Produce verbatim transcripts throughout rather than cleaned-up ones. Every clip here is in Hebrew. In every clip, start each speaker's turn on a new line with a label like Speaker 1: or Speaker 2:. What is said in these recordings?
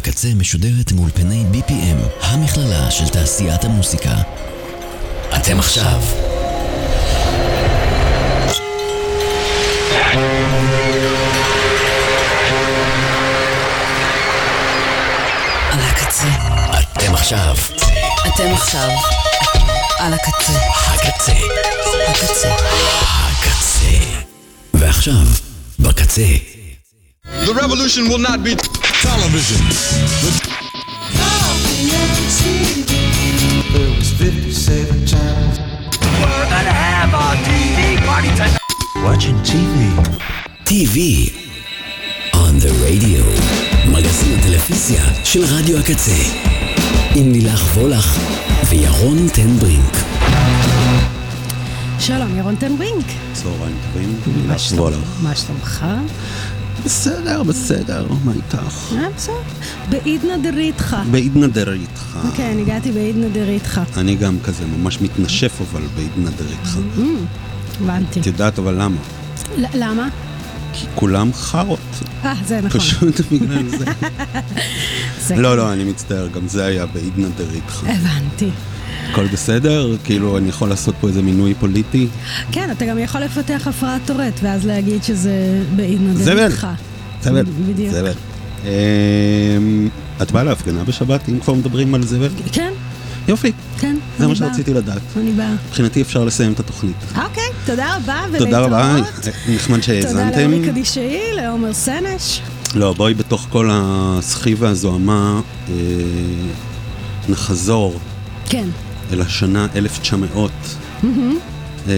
Speaker 1: הקצה משודרת מאולפני בי פי אם, המכללה של תעשיית המוסיקה. אתם עכשיו
Speaker 2: על הקצה.
Speaker 1: אתם עכשיו
Speaker 2: אתם עכשיו על הקצה.
Speaker 1: הקצה
Speaker 2: הקצה.
Speaker 1: הקצה. ועכשיו בקצה.
Speaker 3: The revolution will not be television.
Speaker 4: There was fifty-seven channels.
Speaker 5: We're gonna have a טי וי party tonight.
Speaker 4: Watching טי וי.
Speaker 1: טי וי on the radio. מגזין הטלוויזיה של רדיו הקצה. עם לילך וולך וירון טנברינק.
Speaker 6: שלום, ירון טנברינק.
Speaker 4: צהריים טובים, לילך וולך.
Speaker 6: מה שלומך?
Speaker 4: בסדר, בסדר, מה איתך?
Speaker 6: אה, בסדר. בעידנא דריתחא.
Speaker 4: בעידנא דריתחא.
Speaker 6: כן, הגעתי בעידנא דריתחא.
Speaker 4: אני גם כזה ממש מתנשף אבל בעידנא דריתחא.
Speaker 6: הבנתי.
Speaker 4: את יודעת אבל למה?
Speaker 6: ל- למה?
Speaker 4: כי כולם חרות.
Speaker 6: אה, זה נכון.
Speaker 4: פשוט בגלל זה.
Speaker 6: זה
Speaker 4: לא, לא, אני מצטער, גם זה היה בעידנא דריתחא.
Speaker 6: הבנתי.
Speaker 4: הכל בסדר? כאילו אני יכול לעשות פה איזה מינוי פוליטי?
Speaker 6: כן, אתה גם יכול לפתח הפרעת טורט, ואז להגיד שזה בעידנא דריתחא.
Speaker 4: זבל.
Speaker 6: בדיוק.
Speaker 4: זבל. את באה להפגנה בשבת, אם כבר מדברים על זבל?
Speaker 6: כן,
Speaker 4: יופי,
Speaker 6: כן.
Speaker 4: זה
Speaker 6: אני
Speaker 4: מה
Speaker 6: באה.
Speaker 4: שרציתי לדעת.
Speaker 6: אני באה.
Speaker 4: מבחינתי אפשר לסיים את התוכנית.
Speaker 6: אוקיי, תודה רבה ולהתראות.
Speaker 4: תודה רבה, נחמד
Speaker 6: תודה
Speaker 4: שהאזנתם.
Speaker 6: לאורי קדישאי, לעומר סנש.
Speaker 4: לא, בואי בתוך כל הסחי והזוהמה אה, נחזור
Speaker 6: כן.
Speaker 4: אל השנה אלף תשע מאות. אה,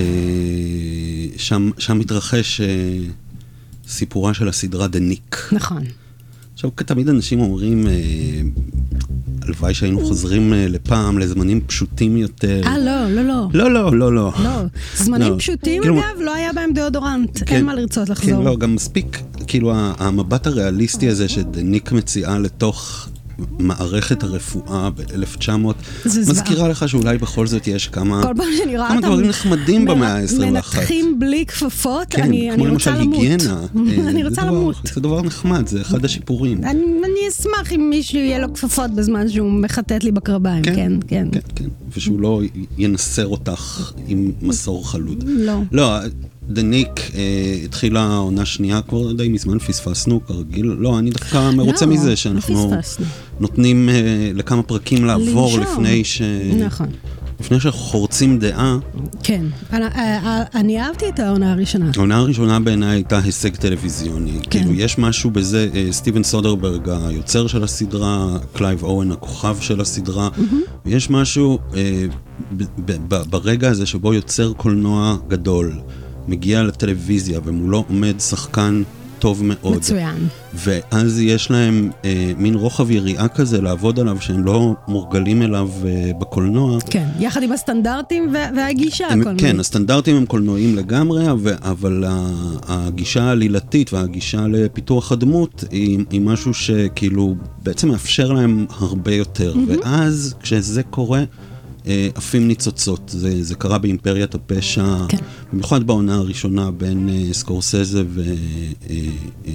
Speaker 4: שם, שם מתרחש אה, סיפורה של הסדרה The Nick.
Speaker 6: נכון.
Speaker 4: עכשיו, כתמיד אנשים אומרים, אה, הלוואי שהיינו חוזרים אה, לפעם, לזמנים פשוטים יותר.
Speaker 6: אה, לא, לא, לא.
Speaker 4: לא, לא, לא, לא.
Speaker 6: לא, זמנים
Speaker 4: לא.
Speaker 6: פשוטים,
Speaker 4: כאילו-
Speaker 6: אגב, לא היה בהם דאודורנט.
Speaker 4: כן,
Speaker 6: אין מה לרצות לחזור.
Speaker 4: כן, לא, גם מספיק, כאילו, המבט הריאליסטי הזה שדניק מציעה לתוך מערכת הרפואה ב-אלף תשע מאות,
Speaker 6: זה זוועה.
Speaker 4: מזכירה לך שאולי בכל זאת יש כמה,
Speaker 6: כל פעם שאני רואה
Speaker 4: כמה
Speaker 6: אותם
Speaker 4: דברים נחמדים
Speaker 6: מנ-
Speaker 4: במאה ה-עשרים ואחת.
Speaker 6: מנתחים בלי כפפות,
Speaker 4: כן,
Speaker 6: אני,
Speaker 4: כמו
Speaker 6: אני
Speaker 4: למשל
Speaker 6: רוצה למות.
Speaker 4: היגיינה. אה,
Speaker 6: אני
Speaker 4: זה
Speaker 6: רוצה
Speaker 4: דבר-
Speaker 6: למות.
Speaker 4: זה דבר נחמד, זה אחד השיפורים.
Speaker 6: אני, אני אשמח אם מישהו יהיה לו כפפות בזמן שהוא מחטט לי בקרביים, כן, כן.
Speaker 4: כן, כן, ושהוא לא ינסר אותך עם מסור חלוד.
Speaker 6: לא.
Speaker 4: לא, דניק אה, התחילה עונה שנייה, כבר די מזמן פספסנו, כרגיל. לא, אני דווקא מרוצה
Speaker 6: לא,
Speaker 4: מזה
Speaker 6: לא
Speaker 4: שאנחנו
Speaker 6: פספסנו.
Speaker 4: נותנים אה, לכמה פרקים לעבור
Speaker 6: לנשום.
Speaker 4: לפני ש...
Speaker 6: נכון.
Speaker 4: לפני שאנחנו חורצים דעה.
Speaker 6: כן. אני, אני אהבתי את העונה הראשונה.
Speaker 4: העונה הראשונה בעיניי הייתה הישג טלוויזיוני. כן. כאילו, יש משהו בזה, אה, סטיבן סודרברג, היוצר של הסדרה, קלייב אוון, הכוכב של הסדרה, mm-hmm. ויש משהו אה, ב- ב- ב- ברגע הזה שבו יוצר קולנוע גדול, מגיע לטלוויזיה ומולו עומד שחקן טוב מאוד.
Speaker 6: מצוין.
Speaker 4: ואז יש להם אה, מין רוחב יריעה כזה לעבוד עליו שהם לא מורגלים אליו אה, בקולנוע.
Speaker 6: כן, יחד עם הסטנדרטים וה- והגישה
Speaker 4: הם,
Speaker 6: הקולנועית.
Speaker 4: כן, הסטנדרטים הם קולנועיים לגמרי, אבל, אבל ה- הגישה העלילתית והגישה לפיתוח הדמות היא, היא משהו שכאילו בעצם מאפשר להם הרבה יותר. Mm-hmm. ואז כשזה קורה, אה, עפים ניצוצות. זה, זה קרה באימפריית הפשע,
Speaker 6: כן.
Speaker 4: במיוחד בעונה הראשונה בין אה, סקורסזה ו... אה, אה,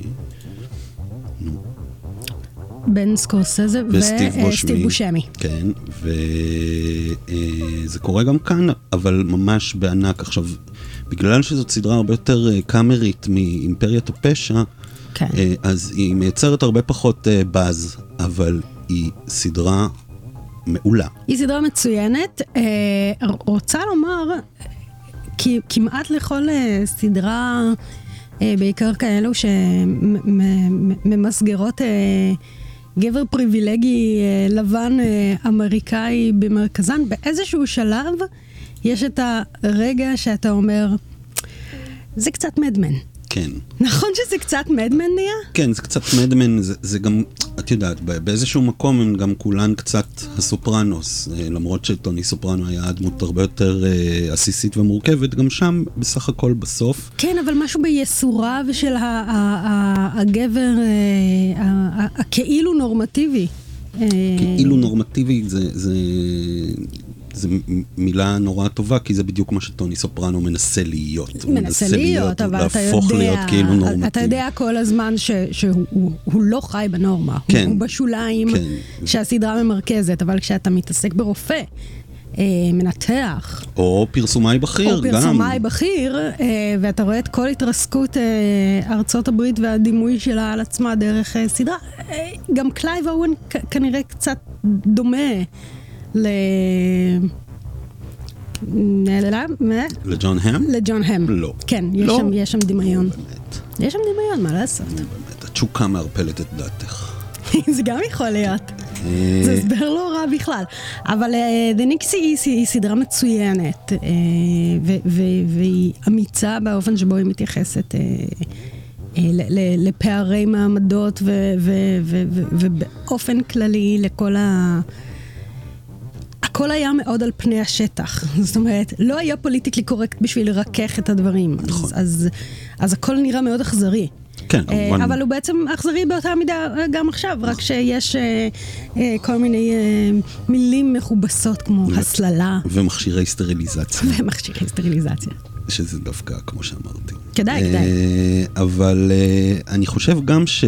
Speaker 4: נו,
Speaker 6: בן סקורסזה
Speaker 4: וסטיב
Speaker 6: וסטיב
Speaker 4: בושמי.
Speaker 6: בושמי.
Speaker 4: כן, וזה קורה גם כאן, אבל ממש בענק. עכשיו, בגלל שזאת סדרה הרבה יותר אה, קאמרית מאימפריית הפשע,
Speaker 6: כן.
Speaker 4: אה, אז היא מייצרת הרבה פחות אה, באז, אבל היא סדרה מעולה.
Speaker 6: היא סדרה מצוינת. אה, רוצה לומר, כי כמעט לכל אה, סדרה, אה, בעיקר כאלו שממסגרות אה, גבר פריבילגי אה, לבן אה, אמריקאי במרכזן, באיזשהו שלב יש את הרגע שאתה אומר, זה קצת מדמן.
Speaker 4: כן.
Speaker 6: נכון שזה קצת מדמן נהיה?
Speaker 4: כן, זה קצת מדמן, זה, זה גם, את יודעת, באיזשהו מקום הם גם כולן קצת הסופרנוס, למרות שטוני סופרנו היה דמות הרבה יותר אה, עסיסית ומורכבת, גם שם בסך הכל בסוף.
Speaker 6: כן, אבל משהו ביסורה ושל ה- ה- ה- הגבר אה, ה- ה- הכאילו נורמטיבי. אה,
Speaker 4: כאילו נורמטיבי זה, זה זו מילה נורא טובה, כי זה בדיוק מה שטוני סופרנו מנסה להיות.
Speaker 6: מנסה להיות, אבל אתה יודע, כאילו אתה יודע כל הזמן ש, שהוא הוא, הוא לא חי בנורמה, כן, הוא בשוליים כן. שהסדרה ממרכזת, אבל כשאתה מתעסק ברופא, מנתח.
Speaker 4: או פרסומאי בכיר,
Speaker 6: או פרסומאי גם. בכיר, ואתה רואה את כל התרסקות ארצות הברית והדימוי שלה על עצמה דרך סדרה. גם קלייב אוון כנראה קצת דומה ל...
Speaker 4: לג'ון הם?
Speaker 6: לג'ון הם.
Speaker 4: לא.
Speaker 6: כן, יש, לא. שם, יש שם דמיון.
Speaker 4: באמת.
Speaker 6: יש שם דמיון, מה לעשות?
Speaker 4: באמת, התשוקה מערפלת את דעתך.
Speaker 6: זה גם יכול להיות. זה הסבר לא רע בכלל. אבל The Nixie היא סדרה מצוינת, והיא אמיצה באופן שבו היא מתייחסת לפערי מעמדות, ובאופן כללי לכל ה... הכל היה מאוד על פני השטח. זאת אומרת, לא היה פוליטיקלי קורקט בשביל לרכך את הדברים.
Speaker 4: נכון.
Speaker 6: אז, אז הכל נראה מאוד אכזרי.
Speaker 4: כן, כמובן.
Speaker 6: אבל הוא בעצם אכזרי באותה מידה גם עכשיו, רק שיש כל מיני מילים מכובסות כמו הסללה.
Speaker 4: ומכשירי סטריליזציה.
Speaker 6: ומכשירי סטריליזציה.
Speaker 4: שזה דווקא, כמו שאמרתי.
Speaker 6: כדאי, כדאי.
Speaker 4: אבל אני חושב גם ש...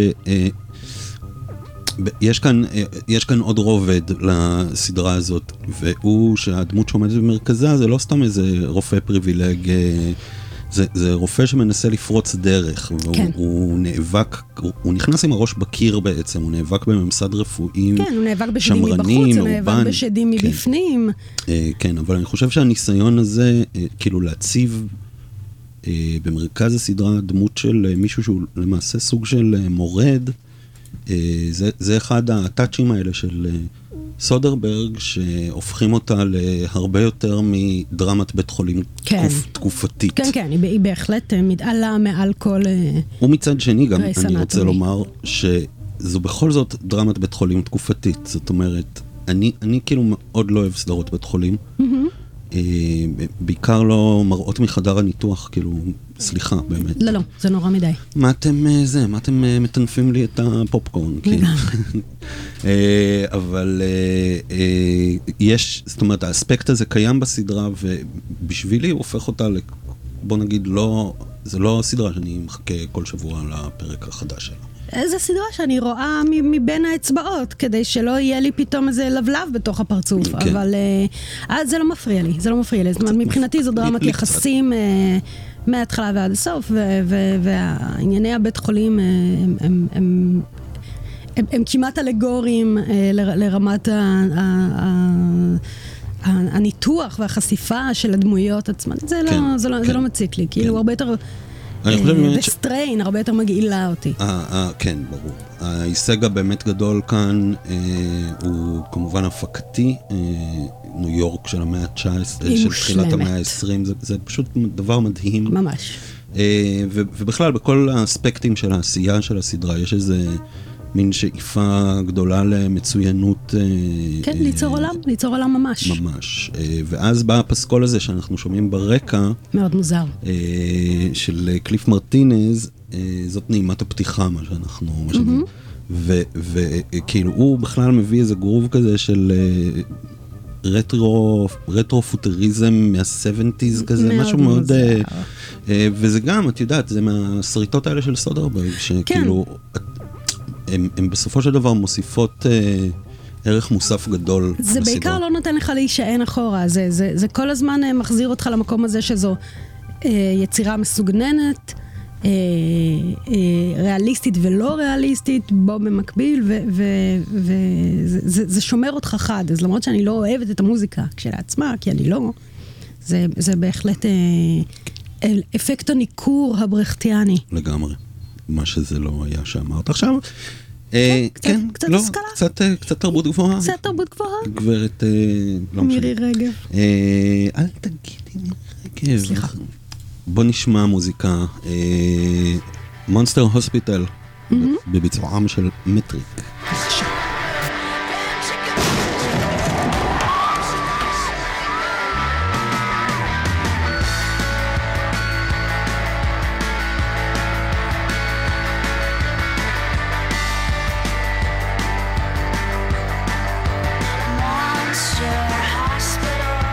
Speaker 4: יש כאן, יש כאן עוד רובד לסדרה הזאת, והוא שהדמות שעומדת במרכזה זה לא סתם איזה רופא פריבילג, זה, זה רופא שמנסה לפרוץ דרך, והוא כן. הוא נאבק, הוא, הוא נכנס עם הראש בקיר בעצם, הוא נאבק בממסד רפואי
Speaker 6: כן, הוא נאבק בשדים מבחוץ, הוא נאבק בשדים כן. מבפנים.
Speaker 4: כן, אבל אני חושב שהניסיון הזה, כאילו להציב במרכז הסדרה דמות של מישהו שהוא למעשה סוג של מורד, זה, זה אחד הטאצ'ים האלה של סודרברג, שהופכים אותה להרבה יותר מדרמת בית חולים כן. תקופ, תקופתית.
Speaker 6: כן, כן, היא, היא בהחלט מתעלה מעל כל...
Speaker 4: ומצד שני גם אני רוצה מי. לומר שזו בכל זאת דרמת בית חולים תקופתית. זאת אומרת, אני, אני כאילו מאוד לא אוהב סדרות בית חולים. Mm-hmm. בעיקר לא מראות מחדר הניתוח, כאילו, סליחה, באמת.
Speaker 6: לא, לא, זה נורא מדי.
Speaker 4: מה אתם, זה, מה אתם מטנפים לי את הפופקורן? אבל יש, זאת אומרת, האספקט הזה קיים בסדרה, ובשבילי הוא הופך אותה, בוא נגיד, לא, זה לא סדרה שאני מחכה כל שבוע לפרק החדש שלה.
Speaker 6: איזה סדרה שאני רואה מבין האצבעות, כדי שלא יהיה לי פתאום איזה לבלב בתוך הפרצוף, כן. אבל אז זה לא מפריע לי, זה לא מפריע לי. זאת אומרת, מבחינתי זו דרמת יחסים מההתחלה ועד הסוף, והענייני הבית חולים הם, הם, הם, הם, הם כמעט אלגוריים לרמת ה, ה, הניתוח והחשיפה של הדמויות עצמן. זה, כן, לא, זה, לא, כן. זה לא מציק לי, כאילו כן. הרבה יותר... וסטריין, הרבה יותר מגעילה אותי.
Speaker 4: כן, ברור. ההישג הבאמת גדול כאן הוא כמובן הפקתי, ניו יורק של המאה ה-תשע עשרה, של תחילת המאה ה-עשרים, זה פשוט דבר מדהים.
Speaker 6: ממש.
Speaker 4: ובכלל, בכל האספקטים של העשייה של הסדרה, יש איזה מין שאיפה גדולה למצוינות.
Speaker 6: כן, ליצור עולם, ליצור עולם ממש.
Speaker 4: ממש. ואז בא הפסקול הזה שאנחנו שומעים ברקע.
Speaker 6: מאוד מוזר.
Speaker 4: של קליף מרטינז, זאת נעימת הפתיחה, מה שאנחנו משנים. וכאילו, הוא בכלל מביא איזה גרוב כזה של רטרו, רטרו-פוטריזם מה-שבעים כזה, משהו מאוד... וזה גם, את יודעת, זה מהסריטות האלה של סודרברג, שכאילו... הם, הם בסופו של דבר מוסיפות אה, ערך מוסף גדול.
Speaker 6: זה בסדרה. בעיקר לא נותן לך להישען אחורה, זה, זה, זה כל הזמן אה, מחזיר אותך למקום הזה שזו אה, יצירה מסוגננת, אה, אה, ריאליסטית ולא ריאליסטית, בו במקביל, וזה זה, זה שומר אותך חד, אז למרות שאני לא אוהבת את המוזיקה כשלעצמה, כי אני לא, זה, זה בהחלט אה, אפקט הניכור הברכטיאני.
Speaker 4: לגמרי. מה שזה לא היה שאמרת. עכשיו,
Speaker 6: קצת השכלה.
Speaker 4: קצת תרבות גבוהה.
Speaker 6: קצת תרבות גבוהה.
Speaker 4: גברת,
Speaker 6: מירי רגב.
Speaker 4: אל תגידי מירי רגב.
Speaker 6: סליחה.
Speaker 4: בוא נשמע מוזיקה. מונסטר הוספיטל, בביצועם של מטריק.
Speaker 7: Monster Hospital.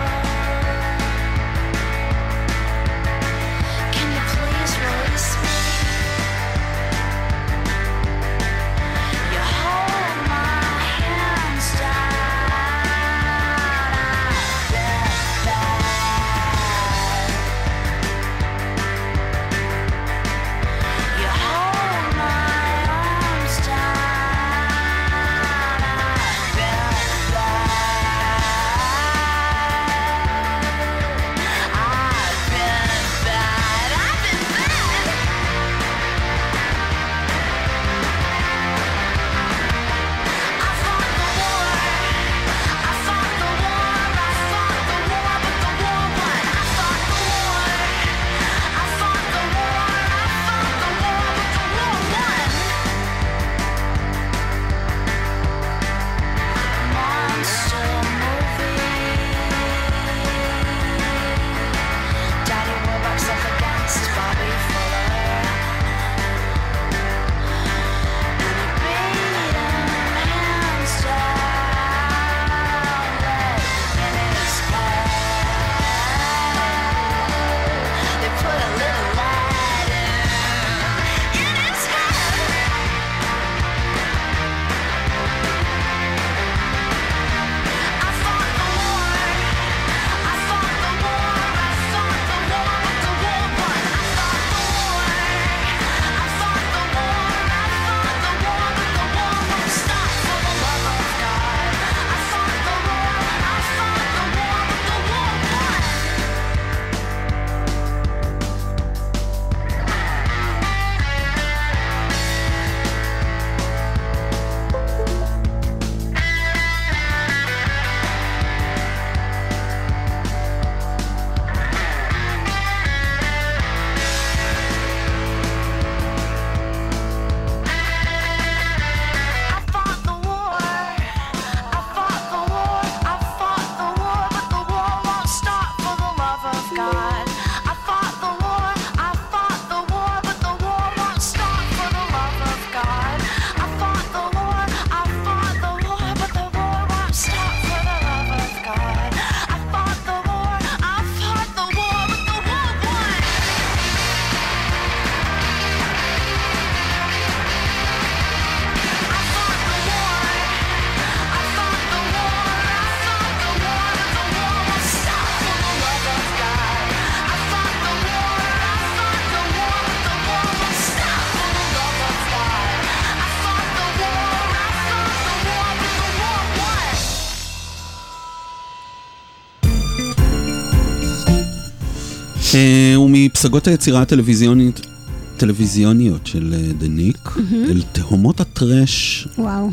Speaker 4: ומפסגות היצירה הטלוויזיונית, טלוויזיוניות של דניק, אל תהומות הטרש,
Speaker 6: וואו.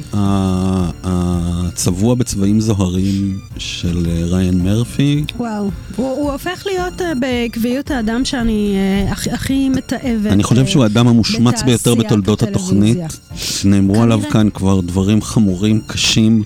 Speaker 4: הצבוע בצבעים זוהרים של ריין מרפי.
Speaker 6: וואו, הוא, הוא הופך להיות בקביעות האדם שאני הכי, הכי מתאבת.
Speaker 4: אני חושב שהוא האדם המושמץ ביותר בתולדות התוכנית. נאמרו עליו כאן כבר דברים חמורים, קשים,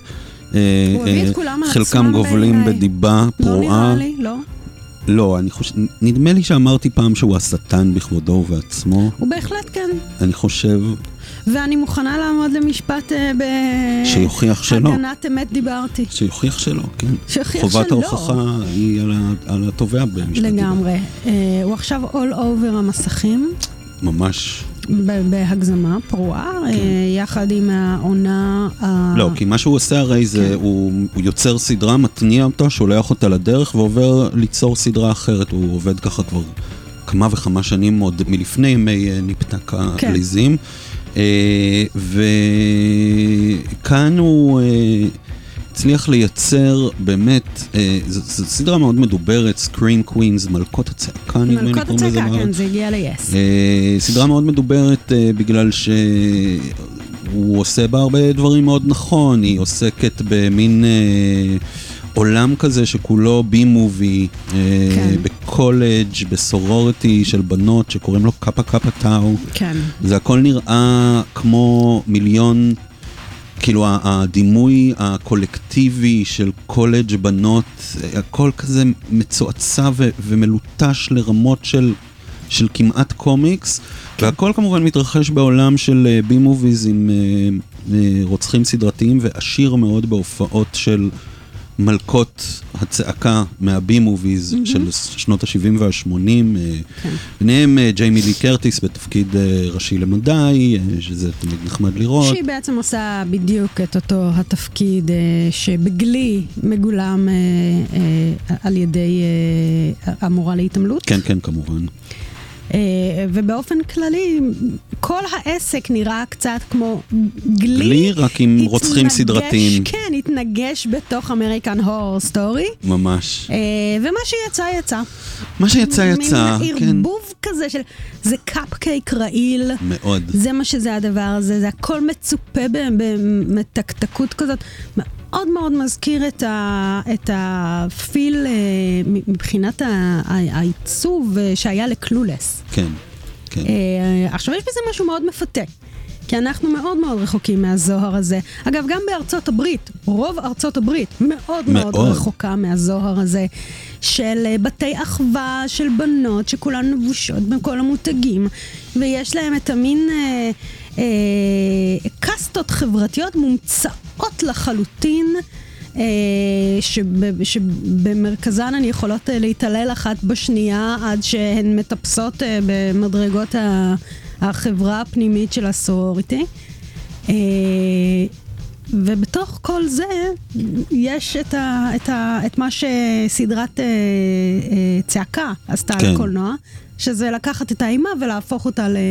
Speaker 4: חלקם גובלים בדיבה פרועה.
Speaker 6: לא נראה לי, לא.
Speaker 4: לא, אני חושב, נדמה לי שאמרתי פעם שהוא השטן בכבודו ובעצמו.
Speaker 6: הוא בהחלט כן.
Speaker 4: אני חושב...
Speaker 6: ואני מוכנה לעמוד למשפט ב...
Speaker 4: שיוכיח שלא.
Speaker 6: הגנת אמת דיברתי.
Speaker 4: שיוכיח שלא, כן.
Speaker 6: שיוכיח
Speaker 4: חובת
Speaker 6: שלא.
Speaker 4: ההוכחה היא על, ה... על התובע במשפט.
Speaker 6: לגמרי. Uh, הוא עכשיו all over המסכים.
Speaker 4: ממש.
Speaker 6: בהגזמה פרועה, כן. יחד עם העונה...
Speaker 4: לא, כי מה שהוא עושה הרי זה, כן. הוא, הוא יוצר סדרה, מתניע אותה, שולח אותה לדרך ועובר ליצור סדרה אחרת. הוא עובד ככה כבר כמה וכמה שנים עוד מלפני ימי נפתק העליזים. כן. וכאן הוא הצליח לייצר באמת, זו סדרה מאוד מדוברת, סקרין קווינס, מלכות הצעקה,
Speaker 6: מלכות הצעקה, כן, זה הגיע ליס.
Speaker 4: סדרה מאוד מדוברת בגלל שהוא עושה בה הרבה דברים מאוד נכון, היא עוסקת במין עולם כזה שכולו בי-מובי, בקולג', בסורורטי של בנות שקוראים לו קאפה קאפה טאו.
Speaker 6: כן.
Speaker 4: זה הכל נראה כמו מיליון... כאילו הדימוי הקולקטיבי של קולג' בנות, הכל כזה מצועצע ו- ומלוטש לרמות של, של כמעט קומיקס, כן. והכל כמובן מתרחש בעולם של בי-מוביז עם uh, uh, רוצחים סדרתיים ועשיר מאוד בהופעות של מלכות הצעקה מהבי-מוביז mm-hmm. של שנות ה-שבעים וה-שמונים. כן. ביניהם ג'יימי לי קרטיס בתפקיד ראשי למדי, שזה תמיד נחמד לראות.
Speaker 6: שהיא בעצם עושה בדיוק את אותו התפקיד שבגלי מגולם על ידי המורה להתעמלות.
Speaker 4: כן, כן, כמובן.
Speaker 6: ובאופן כללי, כל העסק נראה קצת כמו גלי.
Speaker 4: גלי, רק עם רוצחים סדרתיים.
Speaker 6: כן, התנגש בתוך אמריקן הורר סטורי.
Speaker 4: ממש.
Speaker 6: ומה שיצא, יצא.
Speaker 4: מה שיצא, יצא, כן.
Speaker 6: מין ערבוב כזה של, זה קאפקייק רעיל.
Speaker 4: מאוד.
Speaker 6: זה מה שזה הדבר הזה, זה הכל מצופה במתקתקות כזאת. מאוד מאוד מזכיר את, ה, את הפיל מבחינת העיצוב שהיה לקלולס.
Speaker 4: כן, כן.
Speaker 6: עכשיו יש בזה משהו מאוד מפתה, כי אנחנו מאוד מאוד רחוקים מהזוהר הזה. אגב, גם בארצות הברית, רוב ארצות הברית מאוד מאוד, מאוד רחוקה מהזוהר הזה, של בתי אחווה, של בנות שכולן נבושות בכל המותגים, ויש להם את המין... אה, אה, קסטות חברתיות מומצאות לחלוטין, אה, שב, שבמרכזן הן יכולות להתעלל אחת בשנייה עד שהן מטפסות אה, במדרגות ה, החברה הפנימית של הסורוריטי. אה, ובתוך כל זה יש את, ה, את, ה, את מה שסדרת אה, אה, צעקה עשתה כן. לקולנוע, שזה לקחת את האימה ולהפוך אותה ל...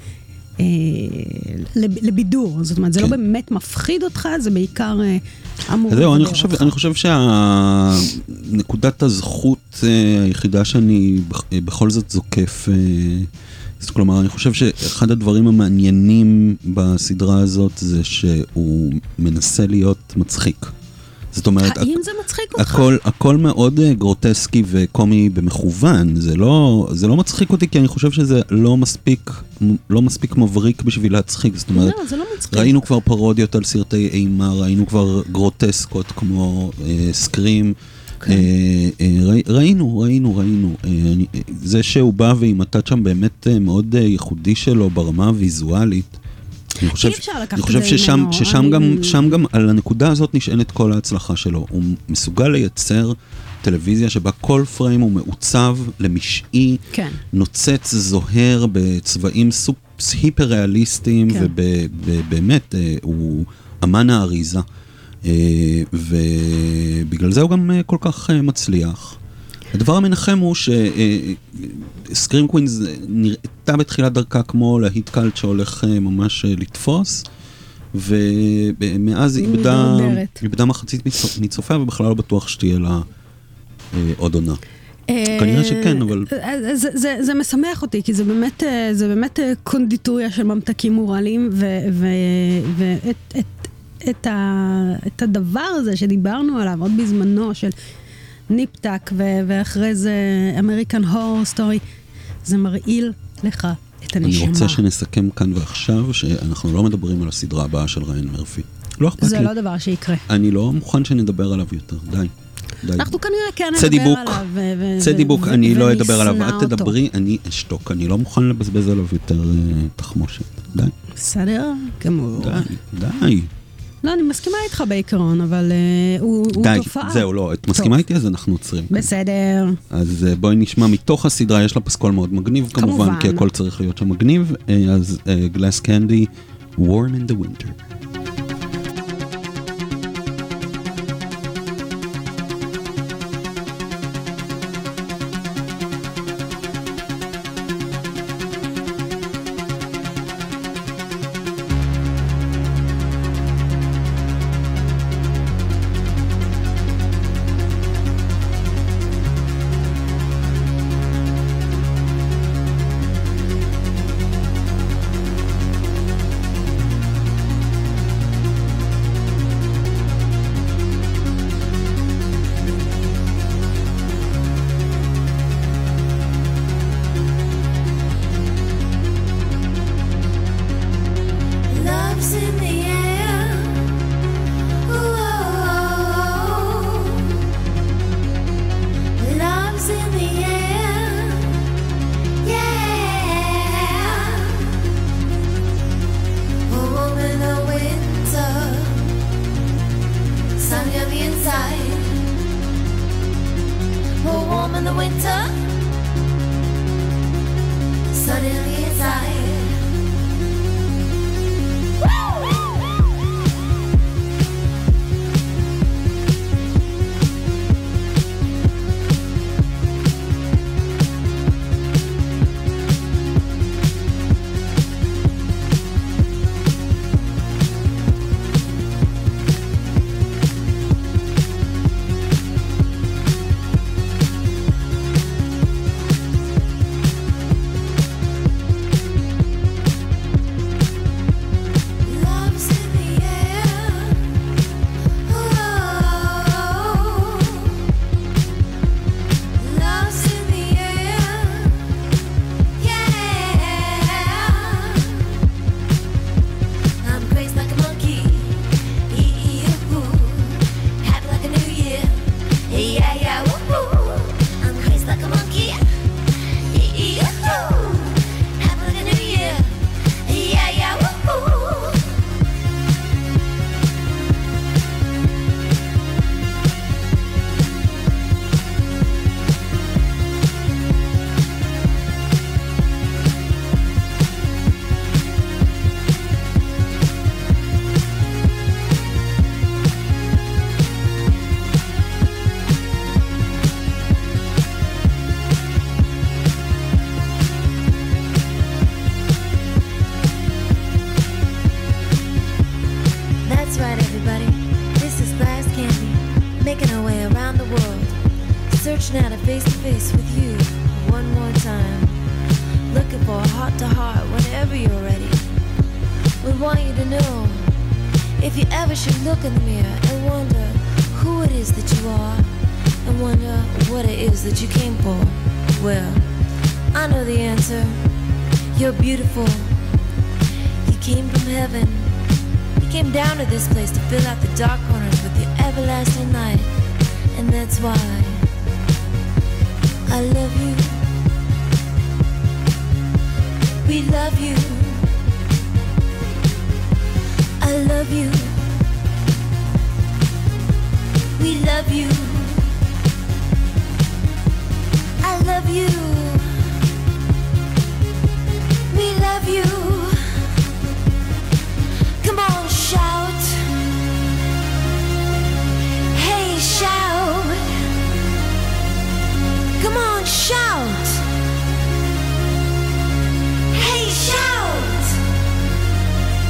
Speaker 6: לבידור, זאת אומרת, זה לא באמת מפחיד אותך, זה בעיקר אמור...
Speaker 4: זהו, אני חושב שהנקודת הזכות היחידה שאני בכל זאת זוקף, כלומר, אני חושב שאחד הדברים המעניינים בסדרה הזאת זה שהוא מנסה להיות מצחיק. זאת אומרת,
Speaker 6: האם זה מצחיק אותך?
Speaker 4: הכל, הכל מאוד גרוטסקי וקומי במכוון. זה לא, זה לא מצחיק אותי, כי אני חושב שזה לא מספיק, לא מספיק מבריק בשביל להצחיק. זאת אומרת,
Speaker 6: לא, זה לא מצחיק.
Speaker 4: ראינו כבר פרודיות על סרטי אימה, ראינו כבר גרוטסקות כמו אה, סקרים. Okay. אה, אה, ראי, ראינו, ראינו, ראינו. אה, אני, זה שהוא בא ועימתת שם באמת אה, מאוד אה, ייחודי שלו ברמה הוויזואלית. אני חושב, אני חושב ששם, ששם גם, שם גם על הנקודה הזאת נשענת כל ההצלחה שלו. הוא מסוגל לייצר טלוויזיה שבה כל פריים הוא מעוצב למשעי, כן. נוצץ זוהר בצבעים סופ, היפר ריאליסטיים, כן. ובאמת הוא אמן האריזה. ובגלל זה הוא גם כל כך מצליח. הדבר המנחם הוא שסקרים קווינס נראתה בתחילת דרכה כמו להיט קלט שהולך ממש לתפוס, ומאז היא איבדה מחצית מצופה, ובכלל לא בטוח שתהיה לה עוד עונה. כנראה שכן, אבל...
Speaker 6: זה, זה, זה משמח אותי, כי זה באמת, זה באמת קונדיטוריה של ממתקים מורליים, ואת את, את, את הדבר הזה שדיברנו עליו עוד בזמנו, של ניפטק, ואחרי זה אמריקן הורר סטורי, זה מרעיל לך את הנשמה.
Speaker 4: אני רוצה שנסכם כאן ועכשיו, שאנחנו לא מדברים על הסדרה הבאה של ריין מרפי. לא אכפת לי.
Speaker 6: זה לא דבר שיקרה.
Speaker 4: אני לא מוכן שנדבר עליו יותר, די.
Speaker 6: אנחנו כנראה כן נדבר עליו.
Speaker 4: צדי בוק, אני לא אדבר עליו. את תדברי, אני אשתוק. אני לא מוכן לבזבז עליו יותר תחמושת. די.
Speaker 6: בסדר? גמור.
Speaker 4: די, די.
Speaker 6: לא, אני מסכימה איתך בעיקרון, אבל הוא תופעה.
Speaker 4: די, זהו, לא. את מסכימה איתי, אז אנחנו עוצרים.
Speaker 6: בסדר.
Speaker 4: אז בואי נשמע מתוך הסדרה, יש לה פסקול מאוד מגניב, כמובן, כי הכל צריך להיות שם מגניב. אז Glass Candy, Warm in the Winter.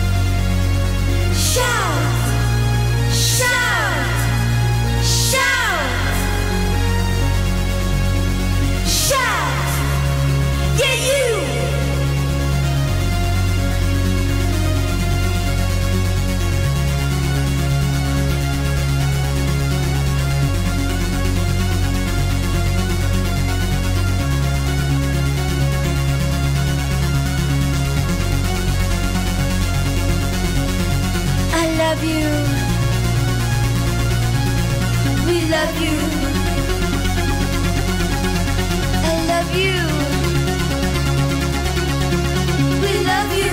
Speaker 7: Shout! Shout! Shout! love you. We love you. I love you. We love you.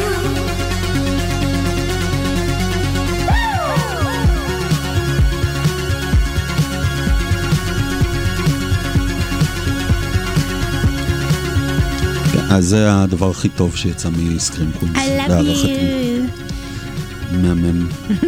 Speaker 4: אז זה הדבר הכי טוב שיצא מסקרים קווינס.
Speaker 6: I love you.
Speaker 4: מהמם.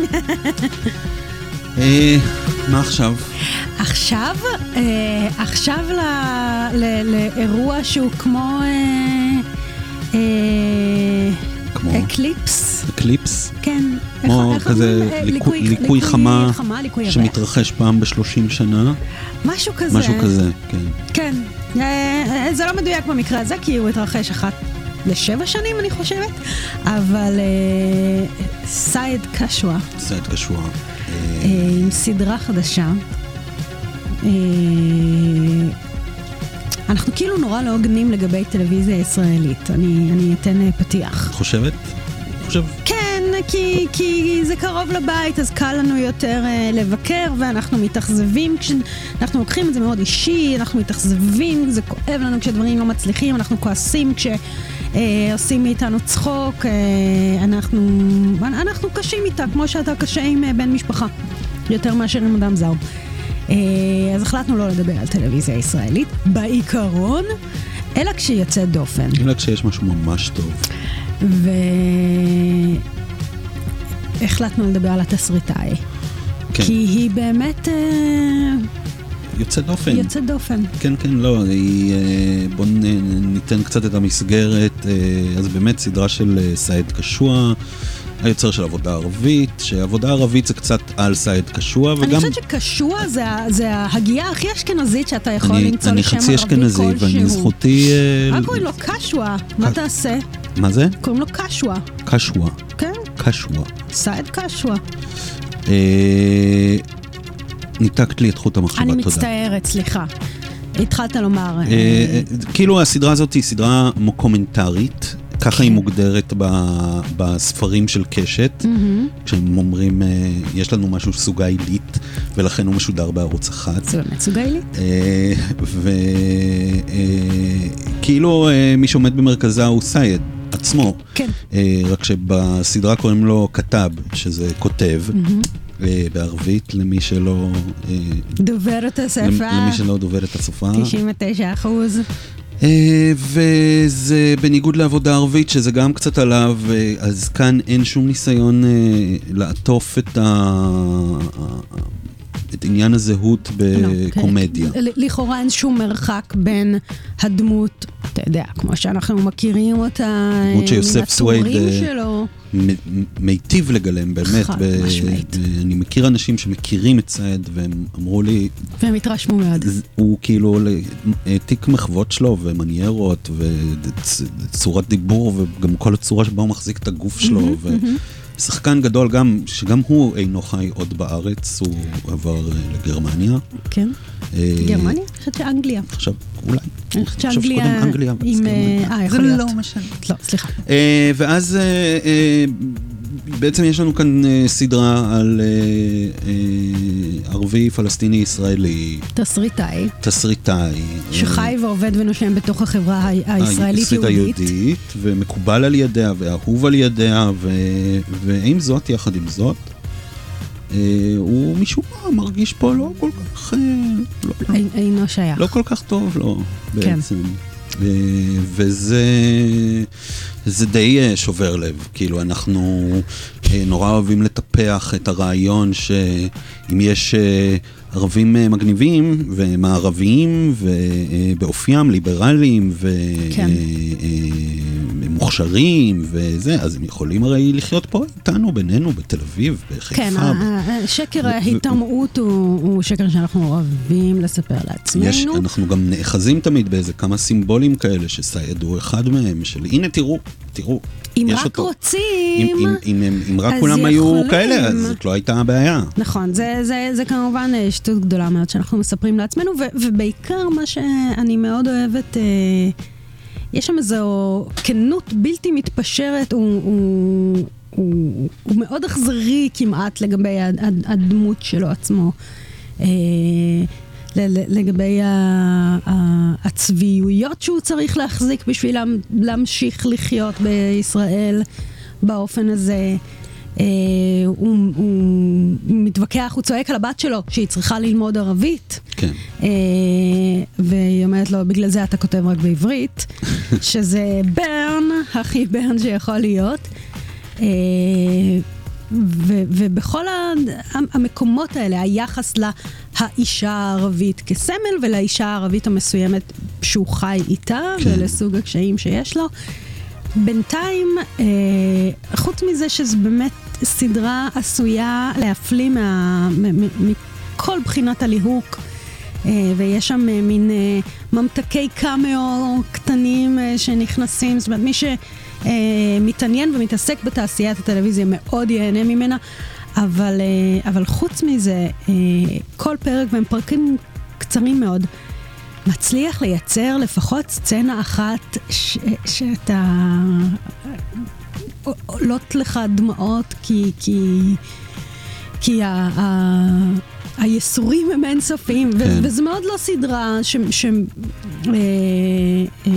Speaker 4: אה, מה עכשיו?
Speaker 6: עכשיו, אה, עכשיו ל, ל, לאירוע שהוא כמו אה, אה,
Speaker 4: כמו?
Speaker 6: אקליפס.
Speaker 4: אקליפס?
Speaker 6: כן.
Speaker 4: כמו
Speaker 6: איך,
Speaker 4: כזה
Speaker 6: איך,
Speaker 4: ליקוי,
Speaker 6: ליקוי,
Speaker 4: ליקוי חמה,
Speaker 6: חמה ליקוי
Speaker 4: שמתרחש פעם בשלושים שנה.
Speaker 6: משהו כזה.
Speaker 4: משהו כזה, כן.
Speaker 6: כן. אה, זה לא מדויק במקרה הזה, כי הוא התרחש אחת לשבע שנים, אני חושבת. אבל אה, סייד קשוע.
Speaker 4: סייד קשוע.
Speaker 6: אה, עם סדרה חדשה. אה, אנחנו כאילו נורא לא הוגנים לגבי טלוויזיה ישראלית. אני, אני אתן פתיח.
Speaker 4: את חושבת? חושב.
Speaker 6: כן, כי, כי זה קרוב לבית, אז קל לנו יותר uh, לבקר, ואנחנו מתאכזבים, כשאנחנו לוקחים את זה מאוד אישי, אנחנו מתאכזבים, זה כואב לנו כשדברים לא מצליחים, אנחנו כועסים כשעושים uh, מאיתנו צחוק, uh, אנחנו, אנחנו קשים איתה, כמו שאתה קשה עם uh, בן משפחה, יותר מאשר עם אדם זר. Uh, אז החלטנו לא לדבר על טלוויזיה ישראלית, בעיקרון, אלא כשיוצא דופן.
Speaker 4: אלא כשיש משהו ממש טוב.
Speaker 6: והחלטנו לדבר על התסריטאי.
Speaker 4: כן.
Speaker 6: כי היא באמת
Speaker 4: יוצא דופן.
Speaker 6: יוצא דופן.
Speaker 4: כן, כן, לא. היא, בוא ניתן קצת את המסגרת. אז באמת סדרה של סייד קשוע, היוצר של עבודה ערבית, שעבודה ערבית זה קצת על סייד קשוע.
Speaker 6: אני
Speaker 4: וגם...
Speaker 6: חושבת שקשוע זה, זה ההגיעה הכי אשכנזית שאתה יכול
Speaker 4: אני,
Speaker 6: למצוא
Speaker 4: אני
Speaker 6: לשם
Speaker 4: חצי
Speaker 6: ערבי
Speaker 4: אשכנזי,
Speaker 6: כלשהו.
Speaker 4: ואני זכותי...
Speaker 6: רק קוראים לו קשוע, מה תעשה?
Speaker 4: מה זה?
Speaker 6: קוראים לו קשוע.
Speaker 4: קשוע.
Speaker 6: כן?
Speaker 4: קשוע.
Speaker 6: סייד קשוע.
Speaker 4: ניתקת לי את חוט המחשבה, תודה.
Speaker 6: אני מצטערת, סליחה. התחלת לומר...
Speaker 4: כאילו הסדרה הזאת היא סדרה מוקומנטרית, ככה היא מוגדרת בספרים של קשת, כשהם אומרים, יש לנו משהו סוגה עילית, ולכן הוא משודר בערוץ אחד.
Speaker 6: זה באמת סוגה עילית?
Speaker 4: וכאילו מי שעומד במרכזה הוא סייד עצמו.
Speaker 6: כן.
Speaker 4: רק שבסדרה קוראים לו כתב, שזה כותב. בערבית, למי שלא
Speaker 6: דובר את השפה,
Speaker 4: למי שלא דובר את השפה,
Speaker 6: תשעים ותשע אחוז.
Speaker 4: וזה בניגוד לעבודה ערבית, שזה גם קצת עליו, אז כאן אין שום ניסיון לעטוף את ה... את עניין הזהות בקומדיה.
Speaker 6: לכאורה אין שום מרחק בין הדמות, אתה יודע, כמו שאנחנו מכירים אותה,
Speaker 4: דמות שיוסף סווייד
Speaker 6: שלו.
Speaker 4: מיטיב לגלם, באמת.
Speaker 6: חד משמעית.
Speaker 4: אני מכיר אנשים שמכירים את סייד, והם אמרו לי...
Speaker 6: והם התרשמו מאוד.
Speaker 4: הוא כאילו העתיק מחוות שלו, ומניירות, וצורת דיבור, וגם כל הצורה שבה הוא מחזיק את הגוף שלו, ושחקן גדול גם, שגם הוא אינו חי עוד בארץ, הוא עבר לגרמניה.
Speaker 6: כן. גרמניה? אני חושבת שאנגליה.
Speaker 4: עכשיו, אולי.
Speaker 6: אני חושבת שאנגליה עם... אה, יכול להיות.
Speaker 4: זה לא משנה.
Speaker 6: לא, סליחה.
Speaker 4: ואז בעצם יש לנו כאן סדרה על ערבי, פלסטיני, ישראלי.
Speaker 6: תסריטאי.
Speaker 4: תסריטאי.
Speaker 6: שחי ועובד ונושם בתוך החברה הישראלית יהודית.
Speaker 4: ומקובל על ידיה ואהוב על ידיה, ועם זאת, יחד עם זאת, הוא משום מה מרגיש פה לא כל כך...
Speaker 6: אינו שייך.
Speaker 4: לא כל כך טוב לו, בעצם. וזה זה די שובר לב. כאילו, אנחנו נורא אוהבים לטפח את הרעיון שאם יש ערבים מגניבים ומערביים ובאופיים ליברליים ומוכשרים וזה, אז הם יכולים הרי לחיות פה איתנו, בינינו, בתל אביב, בחיפה.
Speaker 6: כן, שקר ההתאמעות הוא שקר שאנחנו אוהבים לספר לעצמנו.
Speaker 4: אנחנו גם נאחזים תמיד באיזה כמה סימבולים כאלה שסייד הוא אחד מהם, של הנה תראו, תראו.
Speaker 6: אם רק רוצים,
Speaker 4: אם רק כולם היו כאלה, אז זאת לא הייתה הבעיה.
Speaker 6: נכון, זה כמובן שטות גדולה מאוד שאנחנו מספרים לעצמנו, ובעיקר מה שאני מאוד אוהבת, יש שם איזו כנות בלתי מתפשרת, הוא, הוא מאוד אכזרי כמעט לגבי הדמות שלו עצמו. לגבי הצביעויות שהוא צריך להחזיק בשביל להמשיך לחיות בישראל באופן הזה. הוא מתווכח, הוא צועק על הבת שלו שהיא צריכה ללמוד ערבית.
Speaker 4: כן.
Speaker 6: והיא אומרת לו, בגלל זה אתה כותב רק בעברית, שזה ברן, הכי ברן שיכול להיות. ובכל המקומות האלה, היחס לאישה הערבית כסמל ולאישה הערבית המסוימת שהוא חי איתה, ולסוג הקשיים שיש לו. בינתיים, חוץ מזה שזה באמת סדרה עשויה להפליא מכל בחינת הליהוק, ויש שם מין ממתקי קאמאו קטנים שנכנסים, זאת אומרת, מי שמתעניין ומתעסק בתעשיית הטלוויזיה מאוד ייהנה ממנה, אבל, אבל חוץ מזה, כל פרק, והם פרקים קצרים מאוד, מצליח לייצר לפחות סצנה אחת ש- שאתה עולות לך דמעות, כי, כי, כי ה- ה- היסורים הם אינסופיים, כן. ו- וזה מאוד לא סדרה ש... ש- אה, אה,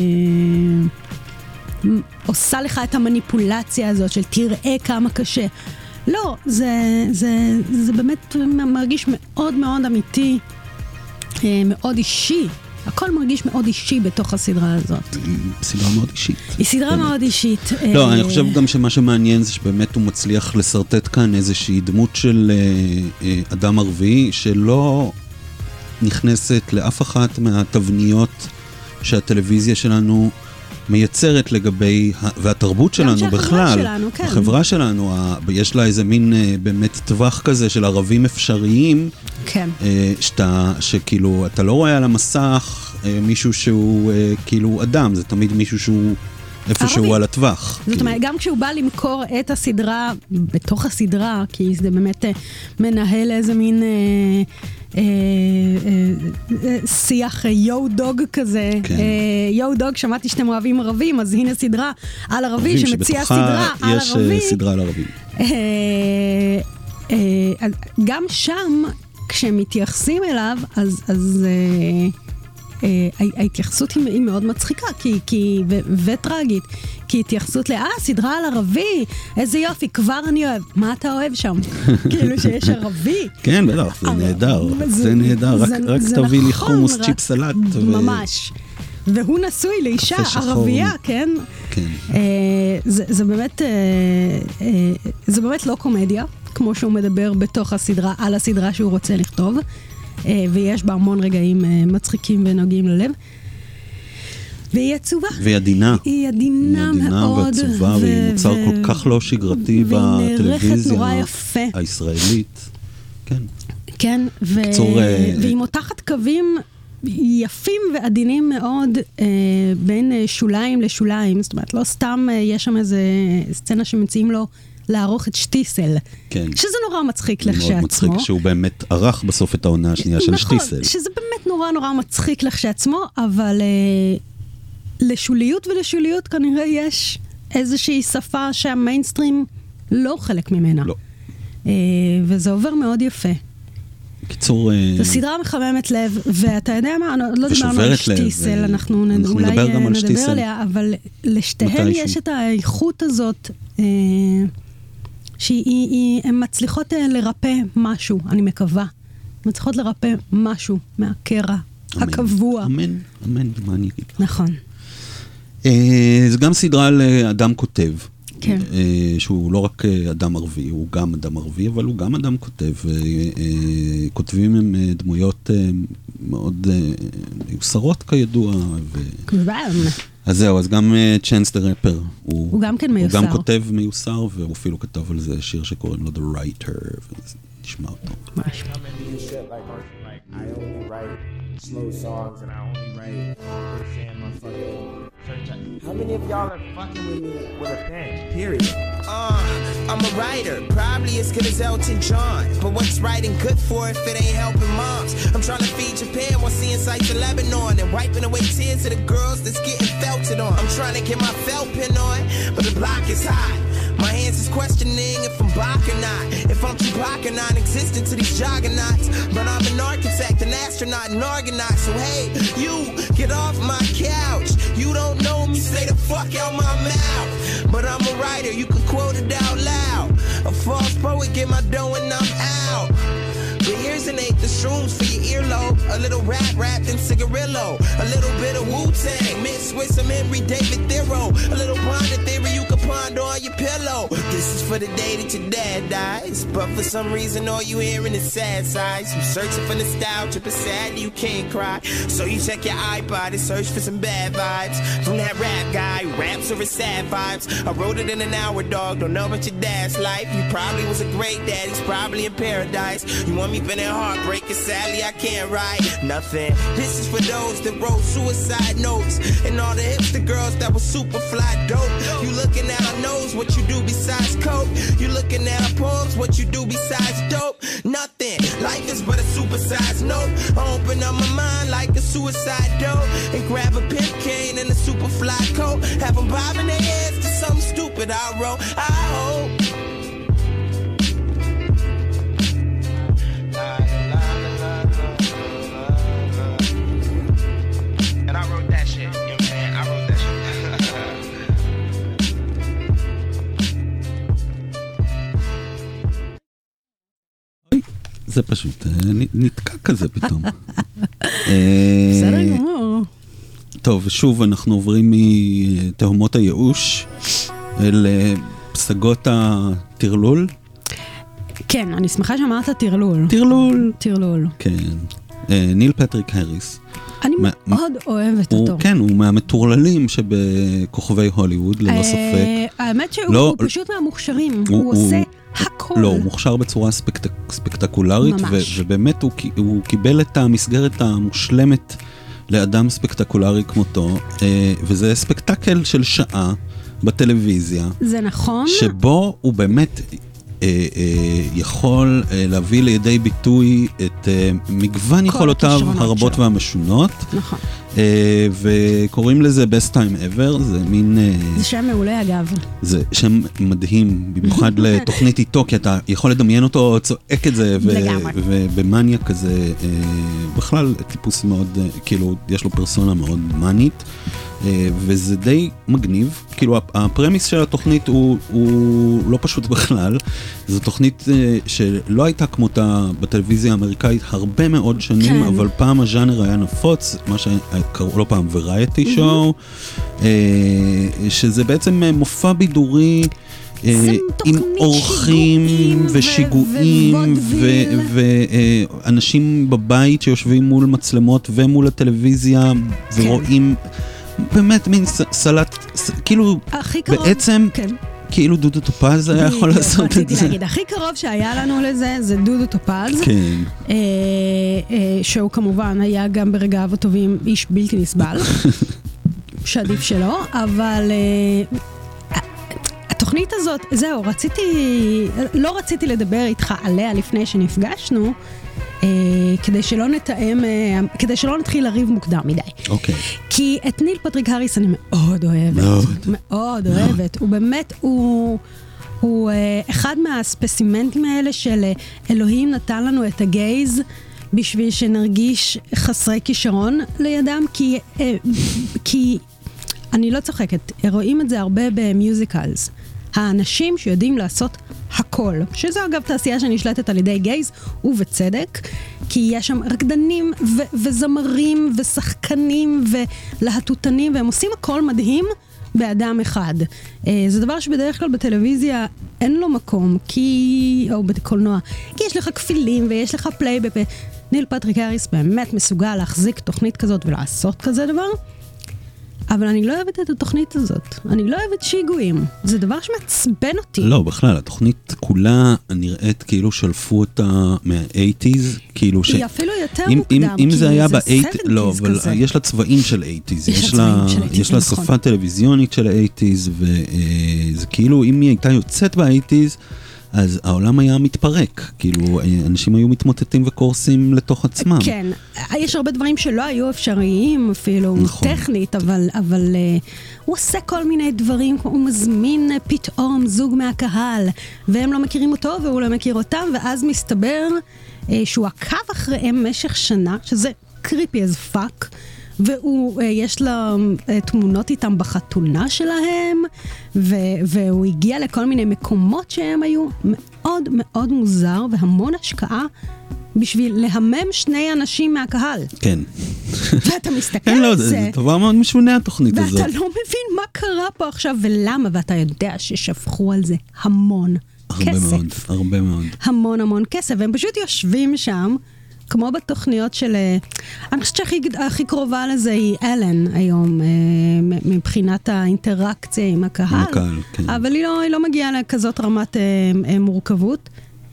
Speaker 6: עושה לך את המניפולציה הזאת של תראה כמה קשה. לא, זה, זה, זה באמת מרגיש מאוד מאוד אמיתי, מאוד אישי. הכל מרגיש מאוד אישי בתוך הסדרה הזאת.
Speaker 4: סדרה מאוד אישית.
Speaker 6: היא סדרה מאוד אישית.
Speaker 4: לא, אני חושב גם שמה שמעניין זה שבאמת הוא מצליח לסרטט כאן איזושהי דמות של אדם ערבי שלא נכנסת לאף אחת מהתבניות שהטלוויזיה שלנו מייצרת לגבי, והתרבות שלנו בכלל,
Speaker 6: שלנו, כן.
Speaker 4: החברה שלנו, יש לה איזה מין באמת טווח כזה של ערבים אפשריים,
Speaker 6: כן.
Speaker 4: שאתה, שכאילו, אתה לא רואה על המסך מישהו שהוא כאילו אדם, זה תמיד מישהו שהוא איפשהו על הטווח.
Speaker 6: זאת אומרת, גם כשהוא בא למכור את הסדרה, בתוך הסדרה, כי זה באמת מנהל איזה מין שיח יו דוג כזה. יו דוג, שמעתי שאתם אוהבים ערבים, אז הנה סדרה על ערבי שמציע סדרה על ערבי.
Speaker 4: יש סדרה על ערבי.
Speaker 6: גם שם, כשמתייחסים אליו, אז... אז ההתייחסות היא מאוד מצחיקה וטרגית, כי התייחסות לאה, סדרה על ערבי, איזה יופי, כבר אני אוהב, מה אתה אוהב שם? כאילו שיש ערבי.
Speaker 4: כן, בטח, זה נהדר, זה נהדר, רק תביא לי חומוס צ'יפ סלט.
Speaker 6: ממש. והוא נשוי לאישה ערבייה, כן?
Speaker 4: כן.
Speaker 6: זה באמת, זה באמת לא קומדיה, כמו שהוא מדבר בתוך הסדרה, על הסדרה שהוא רוצה לכתוב. ויש בה המון רגעים מצחיקים ונוגעים ללב. והיא עצובה.
Speaker 4: והיא עדינה.
Speaker 6: היא עדינה מאוד.
Speaker 4: היא עדינה ועצובה, והיא מוצר כל כך לא שגרתי בטלוויזיה הישראלית. כן.
Speaker 6: כן, והיא מותחת קווים יפים ועדינים מאוד בין שוליים לשוליים. זאת אומרת, לא סתם יש שם איזה סצנה שמציעים לו לערוך את שטיסל.
Speaker 4: כן.
Speaker 6: שזה נורא מצחיק לכשעצמו.
Speaker 4: מאוד מצחיק, שהוא באמת ערך בסוף את העונה השנייה של שטיסל.
Speaker 6: נכון, שזה באמת נורא נורא מצחיק לכשעצמו, אבל אה, לשוליות ולשוליות כנראה יש איזושהי שפה שהמיינסטרים לא חלק ממנה.
Speaker 4: לא.
Speaker 6: אה, וזה עובר מאוד יפה.
Speaker 4: קיצור...
Speaker 6: זו סדרה מחממת לב, ואתה יודע מה, לא דיברנו על שטיסל, אנחנו אולי נדבר עליה, אבל לשתיהן יש את האיכות הזאת, שהן מצליחות לרפא משהו, אני מקווה. מצליחות לרפא משהו מהקרע הקבוע.
Speaker 4: אמן, אמן, מה אני אגיד?
Speaker 6: נכון.
Speaker 4: זה גם סדרה על אדם כותב.
Speaker 6: כן.
Speaker 4: שהוא לא רק אדם ערבי, הוא גם אדם ערבי, אבל הוא גם אדם כותב. כותבים הם דמויות מאוד מיוסרות כידוע.
Speaker 6: כמובן.
Speaker 4: אז זהו, אז גם צ'אנס דה רפר.
Speaker 6: הוא גם כן מיוסר.
Speaker 4: הוא גם כותב מיוסר, והוא אפילו כתב על זה שיר שקוראים לו The Writer, ונשמע אותו.
Speaker 6: ממש.
Speaker 8: I only write slow songs and I only write they're saying motherfucking how many of y'all are fucking with me with a pen? Period. Uh, I'm a writer. Probably as good as Elton John. But what's writing good for if it ain't helping moms? I'm trying to feed Japan while seeing sights of Lebanon and wiping away tears of the girls that's getting felted on. I'm trying to get my felt pin on, but the block is hot.
Speaker 9: My hands is questioning if I'm Bach or not, if I'm Tupac or non-existent to these juggernauts. But I'm an architect, an astronaut, an argonaut. So hey, you, get off my couch. You don't know me, stay the fuck out my mouth. But I'm a writer, you can quote it out loud. A false poet, get my dough and I'm out. But here's an eighth of shrooms for your earlobe. A little rap wrapped in cigarillo. A little bit of Wu-Tang mixed with some Henry David Thoreau. A little ponder theory you can ponder on your pillow. This is for the day that your dad dies. But for some reason all you hearing is sad sighs. You searching for nostalgia but sad you can't cry. So you check your iPod and search for some bad vibes from that rap guy who raps over sad vibes. I wrote it in an hour, dog. Don't know about your dad's life. He probably was a great dad. He's probably in paradise. You want me feeling heartbreaking, sadly I can't write nothing. This is for those that wrote suicide notes and all the hipster girls that were super fly dope. You looking at our nose, what you do besides coke? You looking at our poems, what you do besides dope? Nothing. Life is but a supersized note. I open up my mind like a suicide dope and grab a pimp cane and a super fly coat. Have them bobbing their heads to something stupid I wrote. I hope. And I wrote that shit, you know what I'm saying? I wrote that shit.
Speaker 4: זה פשוט נתקע כזה פתאום.
Speaker 6: בסדר גמור.
Speaker 4: טוב, שוב אנחנו עוברים מתהומות הייאוש אל פסגות הטרלול.
Speaker 6: כן, אני שמחה שאמרת טרלול.
Speaker 4: טרלול.
Speaker 6: טרלול.
Speaker 4: כן. ניל פטריק הריס.
Speaker 6: אני מאוד אוהבת אותו.
Speaker 4: כן, הוא מהמטורללים שבכוכבי הוליווד, ללא ספק.
Speaker 6: האמת שהוא פשוט מהמוכשרים. הוא עושה הכל.
Speaker 4: לא, הוא מוכשר בצורה ספקטקולרית, ובאמת הוא קיבל את המסגרת המושלמת לאדם ספקטקולרי כמותו, וזה ספקטקל של שעה בטלוויזיה.
Speaker 6: זה נכון.
Speaker 4: שבו הוא באמת יכול להביא לידי ביטוי את מגוון יכולותיו הרבות והמשונות.
Speaker 6: נכון.
Speaker 4: וקוראים לזה Best Time Ever, זה מין...
Speaker 6: זה שם מעולה אגב.
Speaker 4: זה שם מדהים, במיוחד לתוכנית איתו, כי אתה יכול לדמיין אותו צועק את זה, ובמניה כזה, בכלל טיפוס מאוד, כאילו, יש לו פרסונה מאוד מנית, וזה די מגניב, כאילו הפרמיס של התוכנית הוא, הוא לא פשוט בכלל, זו תוכנית שלא הייתה כמותה בטלוויזיה האמריקאית הרבה מאוד שנים, כן. אבל פעם הז'אנר היה נפוץ, מה שקראו לו פעם וריאטי שואו, שזה בעצם מופע בידורי, עם אורחים ושיגועים ואנשים בבית שיושבים מול מצלמות ומול הטלוויזיה ורואים באמת מין סלט, כאילו בעצם כאילו דודו טופז היה יכול לעשות את זה.
Speaker 6: הכי קרוב שהיה לנו לזה זה דודו טופז, שהוא כמובן היה גם ברגעיו הטובים איש בלתי נסבל, שעדיף שלו, אבל התוכנית הזאת, זהו, רציתי, לא רציתי לדבר איתך עליה לפני שנפגשנו, כדי שלא נתאם, כדי שלא נתחיל לריב מוקדם מדי.
Speaker 4: אוקיי.
Speaker 6: כי את ניל פטריק הריס אני מאוד אוהבת. מאוד. מאוד אוהבת. הוא באמת, הוא, הוא אחד מהספסימנטים האלה של אלוהים נתן לנו את הגייז בשביל שנרגיש חסרי כישרון לידם, כי, כי אני לא צוחקת, רואים את זה הרבה במיוזיקלס. האנשים שיודעים לעשות הכל, שזו אגב תעשייה שנשלטת על ידי גייז, ובצדק, כי יש שם רקדנים ו- וזמרים ושחקנים ולהטוטנים, והם עושים הכל מדהים באדם אחד. זה דבר שבדרך כלל בטלוויזיה אין לו מקום, כי, או בקולנוע, כי יש לך כפילים ויש לך פליי בפה. ניל פטריק הריס באמת מסוגל להחזיק תוכנית כזאת ולעשות כזה דבר, אבל אני לא אוהבת את התוכנית הזאת. אני לא אוהבת שיגועים. זה דבר שמעצבן אותי.
Speaker 4: לא, בכלל, התוכנית כולה נראית כאילו שלפו אותה מה-שמונים, כאילו ש...
Speaker 6: היא אפילו יותר מוקדם,
Speaker 4: אם זה היה ב-שמונים, לא,
Speaker 6: אבל
Speaker 4: יש לה צבעים של שמונים. יש לה שפה טלוויזיונית של ה-שמונים, וזה כאילו, אם היא הייתה יוצאת ב-שמונים, אז העולם היה מתפרק, כאילו אנשים היו מתמוטטים וקורסים לתוך עצמם.
Speaker 6: כן, יש הרבה דברים שלא היו אפשריים אפילו, נכון. טכנית, אבל, אבל uh, הוא עושה כל מיני דברים, הוא מזמין פתאום זוג מהקהל, והם לא מכירים אותו והוא לא מכיר אותם, ואז מסתבר uh, שהוא עקב אחריהם משך שנה, שזה קריפי אז פאק, והוא, יש לה תמונות איתם בחתונה שלהם, ו, והוא הגיע לכל מיני מקומות שהם היו מאוד מאוד מוזר, והמון השקעה בשביל להמם שני אנשים מהקהל.
Speaker 4: כן.
Speaker 6: ואתה מסתכל על זה.
Speaker 4: זה דבר מאוד משונה התוכנית הזאת.
Speaker 6: ואתה לא מבין מה קרה פה עכשיו ולמה, ואתה יודע ששפכו על זה המון
Speaker 4: הרבה
Speaker 6: כסף.
Speaker 4: מאוד, הרבה מאוד.
Speaker 6: המון המון כסף, והם פשוט יושבים שם, כמו בתוכניות של... אני חושבת שהכי קרובה לזה היא אלן היום, מבחינת האינטראקציה עם הקהל.
Speaker 4: הקהל, כן.
Speaker 6: אבל היא לא, היא לא מגיעה לכזאת רמת מורכבות.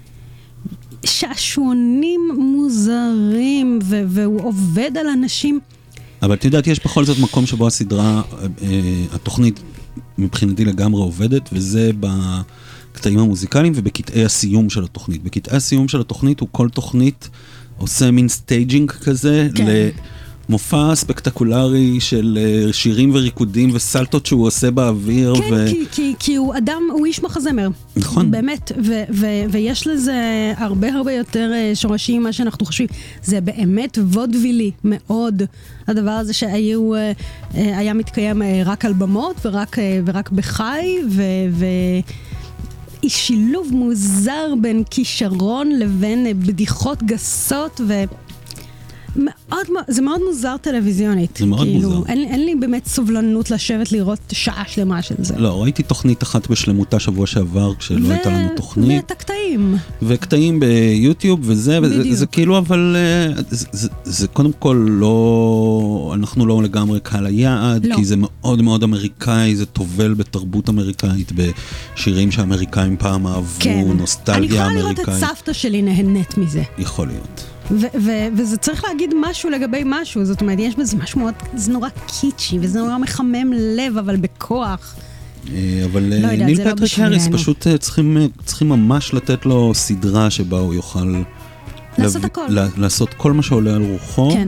Speaker 6: שעשועונים מוזרים, והוא עובד על אנשים.
Speaker 4: אבל את יודעת, יש בכל זאת מקום שבו הסדרה, התוכנית מבחינתי לגמרי עובדת, וזה בקטעים המוזיקליים ובקטעי הסיום של התוכנית. בקטעי הסיום של התוכנית הוא כל תוכנית עושה מין סטייג'ינג כזה, כן. למופע ספקטקולרי של שירים וריקודים וסלטות שהוא עושה באוויר.
Speaker 6: כן, ו... כי, כי, כי הוא אדם, הוא איש מחזמר.
Speaker 4: נכון.
Speaker 6: באמת, ו- ו- ויש לזה הרבה הרבה יותר שורשים ממה שאנחנו חושבים. זה באמת וודווילי מאוד, הדבר הזה שהיו, היה מתקיים רק על במות ורק, ורק בחי, ו... ו- היא שילוב מוזר בין כישרון לבין בדיחות גסות, ומאוד, זה מאוד מוזר טלוויזיונית.
Speaker 4: זה מאוד
Speaker 6: כאילו,
Speaker 4: מוזר.
Speaker 6: אין, אין לי באמת סובלנות לשבת לראות שעה שלמה של זה.
Speaker 4: לא, ראיתי תוכנית אחת בשלמותה שבוע שעבר, כשלא ו... הייתה לנו תוכנית.
Speaker 6: ואת הקטעים.
Speaker 4: וקטעים ביוטיוב וזה, וזה זה כאילו, אבל זה, זה, זה קודם כל לא, אנחנו לא לגמרי קהל היעד, לא. כי זה מאוד מאוד אמריקאי, זה טובל בתרבות אמריקאית, בשירים שאמריקאים פעם אהבו, כן. נוסטלגיה אמריקאית. אני יכולה לראות את
Speaker 6: סבתא שלי נהנית מזה.
Speaker 4: יכול להיות.
Speaker 6: ו- ו- וזה צריך להגיד משהו לגבי משהו, זאת אומרת, יש בזה משהו מאוד, זה נורא קיצ'י, וזה נורא מחמם לב, אבל בכוח.
Speaker 4: אבל לא יודע, ניל פטריק האריס פשוט צריכים, צריכים ממש לתת לו סדרה שבה הוא יוכל
Speaker 6: לעשות לב... הכל.
Speaker 4: לעשות כל מה שעולה על רוחו.
Speaker 6: כן.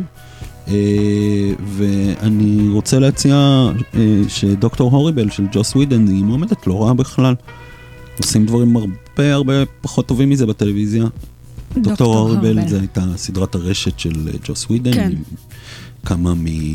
Speaker 4: ואני רוצה להציע שדוקטור הוריבל של ג'וס ווידן היא מועמדת לא רעה בכלל. עושים דברים הרבה הרבה פחות טובים מזה בטלוויזיה. דוקטור הוריבל זה הייתה סדרת הרשת של ג'וס ווידן. כן. כמה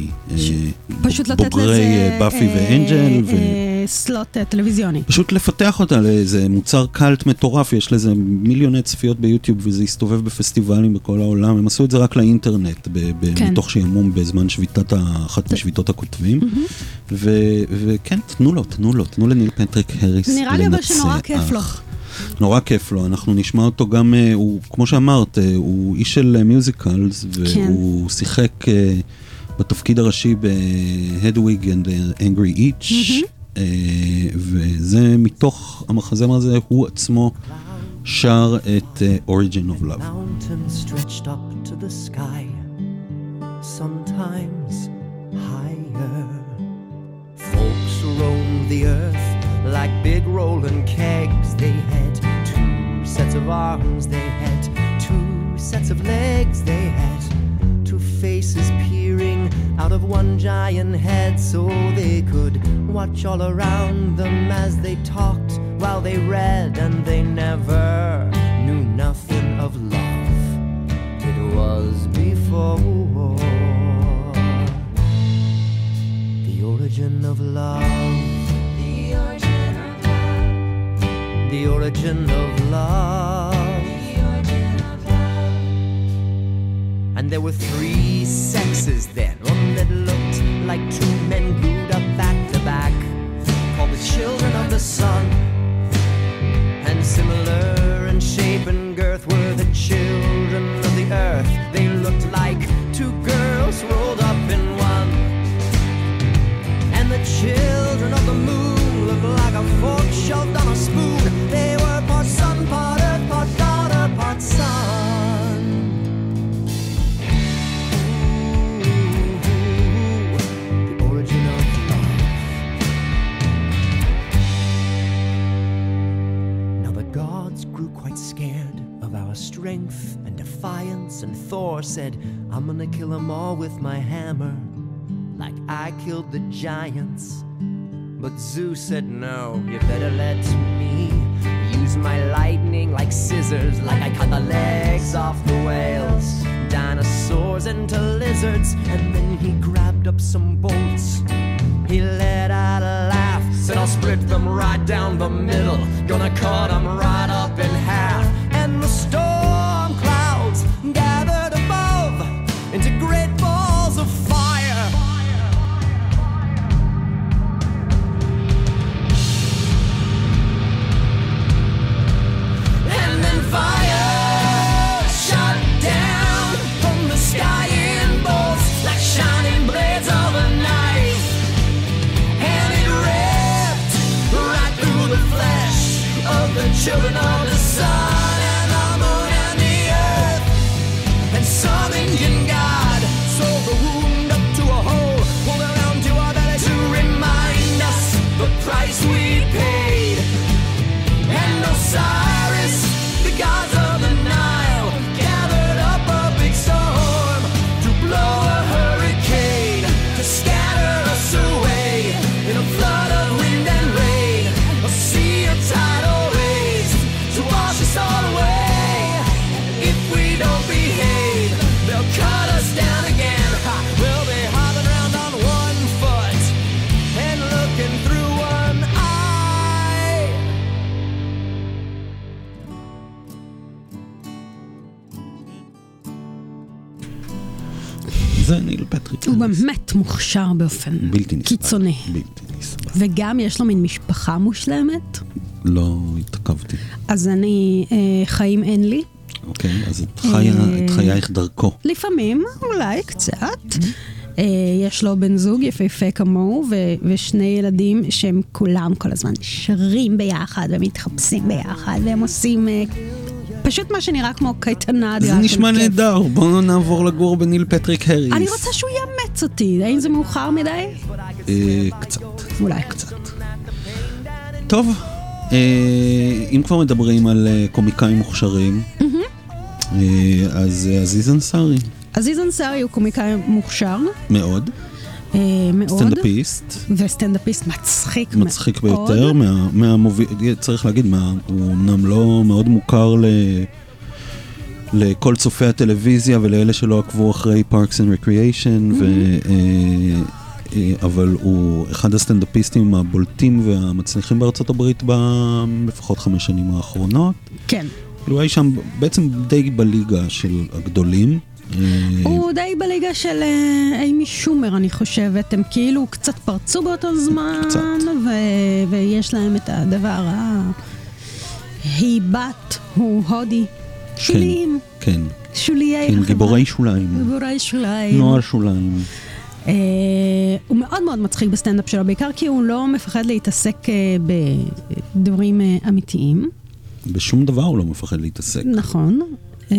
Speaker 4: מבוגרי באפי ואנג'ל.
Speaker 6: סלוט טלוויזיוני.
Speaker 4: פשוט לפתח אותה לאיזה מוצר קלט מטורף, יש לזה מיליוני צפיות ביוטיוב, וזה הסתובב בפסטיבלים בכל העולם. הם עשו את זה רק לאינטרנט, מתוך שימום בזמן שביתת אחת משביתות הכותבים. וכן, תנו לו, תנו לו, תנו לניל פטריק האריס לנצח.
Speaker 6: נראה לי אבל שנורא כיף לו.
Speaker 4: נורא כיף לו, אנחנו נשמע אותו גם, הוא, כמו שאמרת, הוא איש של מיוזיקלס, והוא שיחק בתפקיד הראשי ב-Hedwig and the Angry Inch, וזה מתוך המחזמר הזה, הוא עצמו שר את Origin of Love.
Speaker 10: Mountains stretched up to the sky, sometimes higher. Folks roamed the earth like big rolling kegs. They had two sets of arms, they had two sets of legs, they had two faces peering out of one giant head, so they could watch all around them as they talked while they read, and they never knew nothing of love. It was before the origin of love. The origin of love. The origin of love. And there were three sexes then, one that looked like two men glued up back to back, called the children of the sun. And similar in shape and girth were the children of the earth. They looked like two girls rolled up in one. And the children of the moon looked like a fork shoved on a spoon. They were part sun, part earth, part daughter, part son. Ooh, of our strength and defiance, and Thor said, I'm gonna kill them all with my hammer, like I killed the giants. But Zeus said, no, you better let me use my lightning like scissors, like I cut the legs off the whales, dinosaurs into lizards. And then he grabbed up some bolts, he let out a laugh, said I'll split them right down the middle, gonna cut them right up in half. And the storm clouds gathered above into great balls of fire. And then fire shot down from the sky in bolts like shining blades of a knife. And it ripped right through the flesh of the children of the sun and the moon and the earth. And some Indian god sewed the wound up to a hole, pulled it down to our belly to remind us the price we paid. And Osiris, the gods of the Nile, gathered up a big storm to blow a hurricane, to scatter us away in a flood of wind and rain, a sea of tidal waves to wash us all away. If we don't behave, they'll cut us down again. Ha! We'll be hopping around on one foot and looking through one eye.
Speaker 4: זה ניל פטריק.
Speaker 6: הוא באמת מוכשר באופן
Speaker 4: בלתי נסבל.
Speaker 6: קיצוני.
Speaker 4: בלתי נסבל.
Speaker 6: וגם יש לו מין משפחה מושלמת.
Speaker 4: לא התעכבתי.
Speaker 6: אז אני, אה, חיים אין לי.
Speaker 4: אוקיי, אז את חיה, את חייך דרכו.
Speaker 6: לפעמים, אולי קצת. אה, יש לו בן זוג יפהפה כמוהו, ו- ושני ילדים שהם כולם כל הזמן שרים ביחד, ומתחפשים ביחד, והם עושים אה, פשוט מה שנראה כמו קייטנה.
Speaker 4: זה נשמע נהדר, בואו נעבור לגור בניל פטריק הריס.
Speaker 6: אני רוצה שהוא יאמץ אותי, האם זה מאוחר מדי?
Speaker 4: אה, קצת.
Speaker 6: אולי.
Speaker 4: קצת. טוב, אה, אם כבר מדברים על אה, קומיקאים מוכשרים, אה, אז אה, עזיז אנסארי.
Speaker 6: עזיז אנסארי הוא קומיקאי מוכשר.
Speaker 4: מאוד.
Speaker 6: אה, מאוד.
Speaker 4: סטנדאפיסט.
Speaker 6: וסטנדאפיסט מצחיק,
Speaker 4: מצחיק
Speaker 6: מאוד.
Speaker 4: ביותר, מה, מהמוביל, צריך להגיד, מה, הוא אמנם לא מאוד מוכר ל, לכל צופי הטלוויזיה ולאלה שלא עקבו אחרי Parks and Recreation, ו, אה, אה, אבל הוא אחד הסטנדאפיסטים הבולטים והמצליחים בארצות הברית לפחות חמש שנים האחרונות.
Speaker 6: כן.
Speaker 4: הוא היה שם בעצם די בליגה של הגדולים.
Speaker 6: הוא די בליגה של אימי שומר, אני חושבת. הם כאילו קצת פרצו באותו זמן, ו- ויש להם את הדבר ההיבט, הוא הודי. שוליים.
Speaker 4: כן.
Speaker 6: שוליי.
Speaker 4: כן, גיבורי שוליים.
Speaker 6: גיבורי שוליים.
Speaker 4: נוער שוליים.
Speaker 6: אה, הוא מאוד מאוד מצחיק בסטנדאפ שלו, בעיקר כי הוא לא מפחד להתעסק בדברים אמיתיים.
Speaker 4: בשום דבר הוא לא מפחד להתעסק.
Speaker 6: נכון. אה,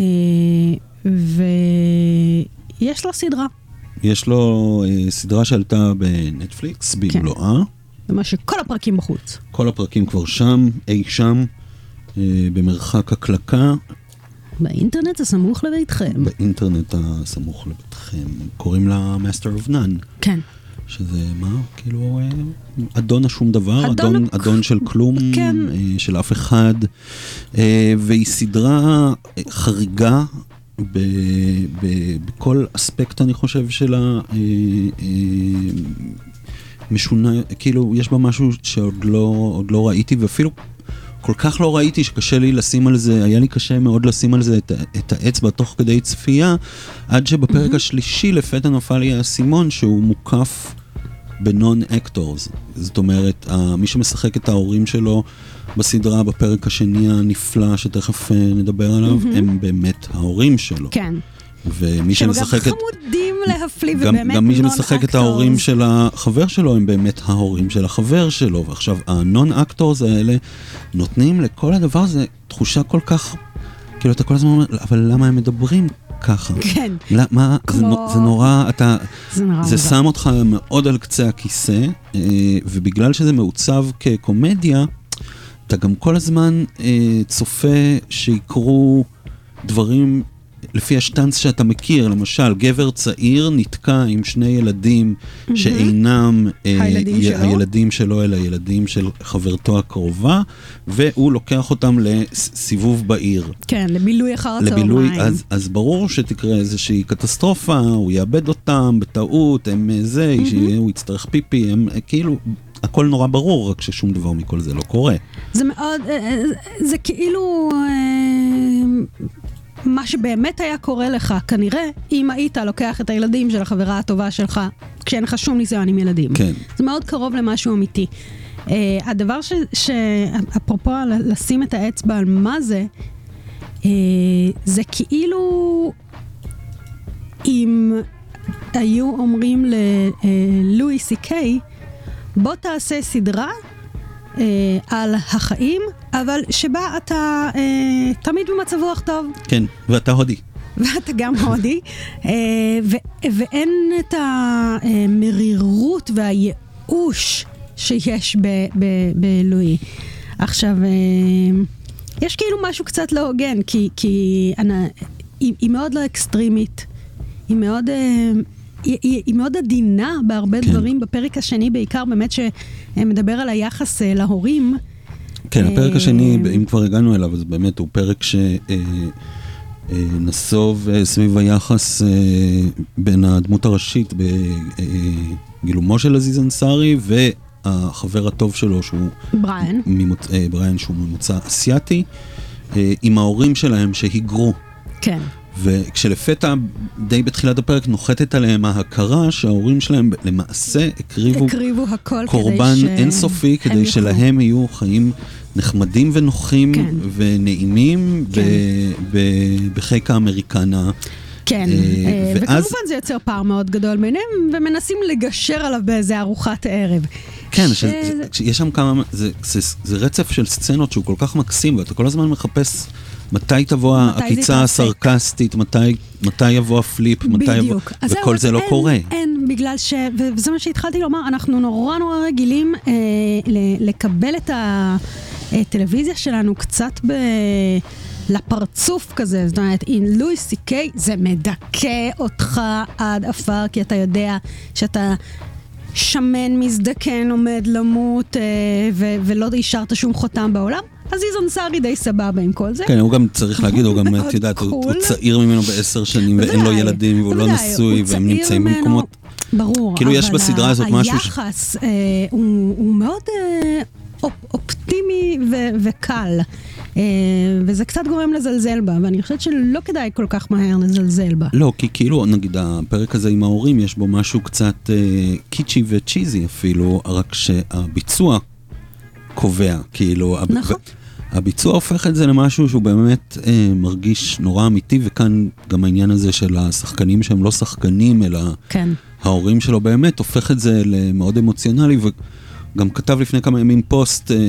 Speaker 6: ויש לו סדרה.
Speaker 4: יש לו אה, סדרה שעלתה בנטפליקס, במלואה.
Speaker 6: זה מה שכל הפרקים בחוץ.
Speaker 4: כל הפרקים כבר שם, אי שם, אה, במרחק הקלקה.
Speaker 6: באינטרנט הסמוך לביתכם.
Speaker 4: באינטרנט הסמוך לביתכם. קוראים לה Master of None.
Speaker 6: כן.
Speaker 4: שזה מה? כאילו אה, אדון השום דבר,
Speaker 6: אדון,
Speaker 4: אדון, אדון של כלום,
Speaker 6: כן.
Speaker 4: אה, של אף אחד. אה, והיא סדרה חריגה, ב, ב, בכל אספקט אני חושב שלה אה, אה, משונה, כאילו יש בה משהו שעוד לא, עוד לא ראיתי, ואפילו כל כך לא ראיתי שקשה לי לשים על זה, היה לי קשה מאוד לשים על זה את, את האצבע תוך כדי צפייה, עד שבפרק mm-hmm. השלישי לפתע נפל לי האסימון שהוא מוקף בנון אקטורס. זאת אומרת, מי שמשחק את ההורים שלו בסדרה בפרק השני הנפלא שתכף נדבר עליו, mm-hmm. הם באמת ההורים שלו.
Speaker 6: כן.
Speaker 4: ומי שמשחק את...
Speaker 6: שהם גם חמודים להפליא,
Speaker 4: גם,
Speaker 6: ובאמת
Speaker 4: גם מי שמשחק את ההורים של החבר שלו, הם באמת ההורים של החבר שלו. ועכשיו, הנון אקטורס האלה נותנים לכל הדבר הזה תחושה כל כך... כאילו, אתה כל הזמן אומר, אבל למה הם מדברים ככה?
Speaker 6: כן.
Speaker 4: למה?
Speaker 6: כמו...
Speaker 4: זה, זה נורא, אתה...
Speaker 6: זה נורא.
Speaker 4: זה שם אותך מאוד על קצה הכיסא, ובגלל שזה מעוצב כקומדיה, אתה גם כל הזמן צופה שיקרו דברים לפי השטנץ שאתה מכיר, למשל, גבר צעיר נתקע עם שני ילדים mm-hmm. שאינם
Speaker 6: הילדים,
Speaker 4: אה,
Speaker 6: שלו.
Speaker 4: הילדים שלו, אלא ילדים של חברתו הקרובה, והוא לוקח אותם לסיבוב בעיר.
Speaker 6: כן, לבילוי אחר
Speaker 4: לבילוי,
Speaker 6: הצהריים.
Speaker 4: אז, אז ברור שתקרה איזושהי קטסטרופה, הוא יאבד אותם בטעות, הם זה, mm-hmm. הוא יצטרך פיפי, הם כאילו... הכל נורא ברור, רק ששום דבר מכל זה לא קורה.
Speaker 6: זה מאוד, זה כאילו מה שבאמת היה קורה לך, כנראה, אם היית לוקח את הילדים של החברה הטובה שלך, כשאין לך שום ניסיון עם ילדים.
Speaker 4: כן.
Speaker 6: זה מאוד קרוב למשהו אמיתי. הדבר שאפרופו לשים את האצבע על מה זה, זה כאילו אם היו אומרים ללואי סי קיי, בוא תעשה סדרה אה, על החיים, אבל שבה אתה אה, תמיד במצב רוח טוב.
Speaker 4: כן, ואתה הודי.
Speaker 6: ואתה גם הודי. אה, ו- ואין את המרירות והייאוש שיש בלואי. עכשיו, אה, יש כאילו משהו קצת לא הוגן, כי, כי אני, היא, היא מאוד לא אקסטרימית. היא מאוד... אה, היא, היא, היא מאוד עדינה בהרבה כן. דברים, בפרק השני בעיקר באמת שמדבר על היחס להורים.
Speaker 4: כן, הפרק השני, אם כבר הגענו אליו, אז באמת הוא פרק שנסוב סביב היחס בין הדמות הראשית בגילומו של עזיז אנסארי והחבר הטוב שלו שהוא
Speaker 6: בריין,
Speaker 4: ממוצ... בריין שהוא ממוצא אסיאתי, עם ההורים שלהם שהיגרו. כן. וכשלפתע די בתחילת הפרק נוחתת עליהם ההכרה שההורים שלהם למעשה הקריבו,
Speaker 6: הקריבו הכל
Speaker 4: קורבן
Speaker 6: ש...
Speaker 4: אינסופי כדי יוכלו. שלהם יהיו חיים נחמדים ונוחים כן. ונעימים כן. ב- ב- בחיק האמריקנה.
Speaker 6: כן, אה, ואז... וכמובן זה יוצר פער מאוד גדול ביניהם ומנסים לגשר עליו באיזה ארוחת ערב.
Speaker 4: כן, ש... ש... יש שם כמה, זה, זה, זה רצף של סצנות שהוא כל כך מקסים ואתה כל הזמן מחפש מתי תבוא העקיצה הסרקסטית, מתי, מתי יבוא הפליפ, מתי יבוא, וכל זה לא
Speaker 6: אין,
Speaker 4: קורה.
Speaker 6: אין, בגלל ש... וזה מה שהתחלתי לומר, אנחנו נורא נורא רגילים אה, לקבל את הטלוויזיה שלנו קצת ב... לפרצוף כזה, זאת אומרת, עם לואי סי קיי זה מדכא אותך עד אפר, כי אתה יודע שאתה שמן מזדקן עומד למות, אה, ו- ולא השארת שום חותם בעולם. עזיז אנסארי די סבבה עם כל זה.
Speaker 4: כן, הוא גם צריך להגיד, הוא גם, את יודעת, הוא צעיר ממנו בעשר שנים ואין לו ילדים והוא לא נשוי והם נמצאים במקומות.
Speaker 6: ברור,
Speaker 4: כאילו יש בסדרה הזאת משהו...
Speaker 6: היחס הוא מאוד אופטימי וקל, וזה קצת גורם לזלזל בה, ואני חושבת שלא כדאי כל כך מהר לזלזל בה.
Speaker 4: לא, כי כאילו, נגיד, הפרק הזה עם ההורים, יש בו משהו קצת קיצ'י וצ'יזי אפילו, רק שהביצוע קובע, כאילו,
Speaker 6: נכון.
Speaker 4: הביצוע הופך את זה למשהו שהוא באמת אה, מרגיש נורא אמיתי, וכאן גם העניין הזה של השחקנים שהם לא שחקנים, אלא
Speaker 6: כן.
Speaker 4: ההורים שלו באמת הופך את זה למאוד אמוציונלי, וגם כתב לפני כמה ימים פוסט אה,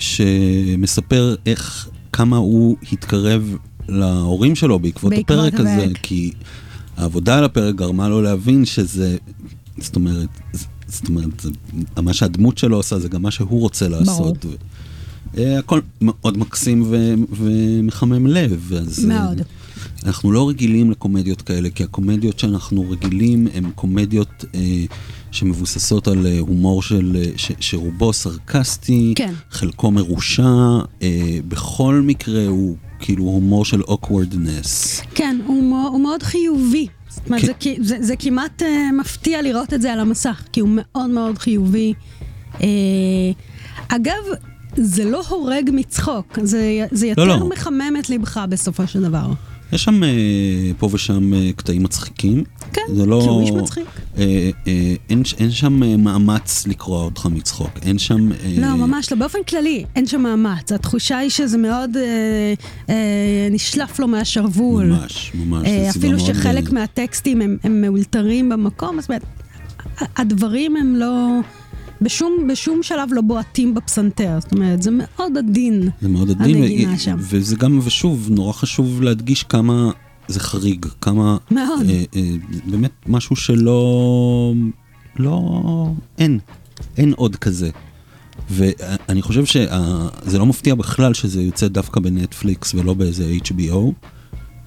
Speaker 4: שמספר איך, כמה הוא התקרב להורים שלו בעקבות, בעקבות הפרק הזה, הפרק. כי העבודה על הפרק גרמה לו להבין שזה, זאת אומרת, זאת אומרת, מה שהדמות שלו עושה, זה גם מה שהוא רוצה לעשות. ברור. הכל מאוד מקסים ו- ומחמם לב. אז
Speaker 6: מאוד.
Speaker 4: אנחנו לא רגילים לקומדיות כאלה, כי הקומדיות שאנחנו רגילים הן קומדיות אה, שמבוססות על הומור של, ש- שרובו סרקסטי, כן. חלקו מרושע, אה, בכל מקרה הוא כאילו הומור של awkwardness.
Speaker 6: כן, הוא, הוא מאוד חיובי. זאת אומרת, כן. זה, זה, זה כמעט uh, מפתיע לראות את זה על המסך, כי הוא מאוד מאוד חיובי. Uh, אגב, זה לא הורג מצחוק, זה, זה יותר לא, לא. מחמם את לבך בסופו של דבר.
Speaker 4: יש שם פה ושם קטעים מצחיקים.
Speaker 6: כן,
Speaker 4: לא,
Speaker 6: כי הוא איש מצחיק.
Speaker 4: אה, אה, אין, אין שם מאמץ לקרוא אותך מצחוק. אין שם... אה,
Speaker 6: לא, ממש לא. באופן כללי, אין שם מאמץ. התחושה היא שזה מאוד אה, אה, נשלף לו מהשרוול.
Speaker 4: ממש, ממש.
Speaker 6: אה, אפילו שחלק מאוד... מהטקסטים הם, הם מאולתרים במקום. זאת אומרת, הדברים הם לא... בשום, בשום שלב לא בועטים בפסנתר, זאת אומרת, זה מאוד עדין.
Speaker 4: זה מאוד עדין, ו- וזה גם, ושוב, נורא חשוב להדגיש כמה זה חריג, כמה...
Speaker 6: מאוד.
Speaker 4: אה, אה, באמת משהו שלא... לא... אין. אין עוד כזה. ואני חושב שזה לא מפתיע בכלל שזה יוצא דווקא בנטפליקס ולא באיזה אייץ' בי או.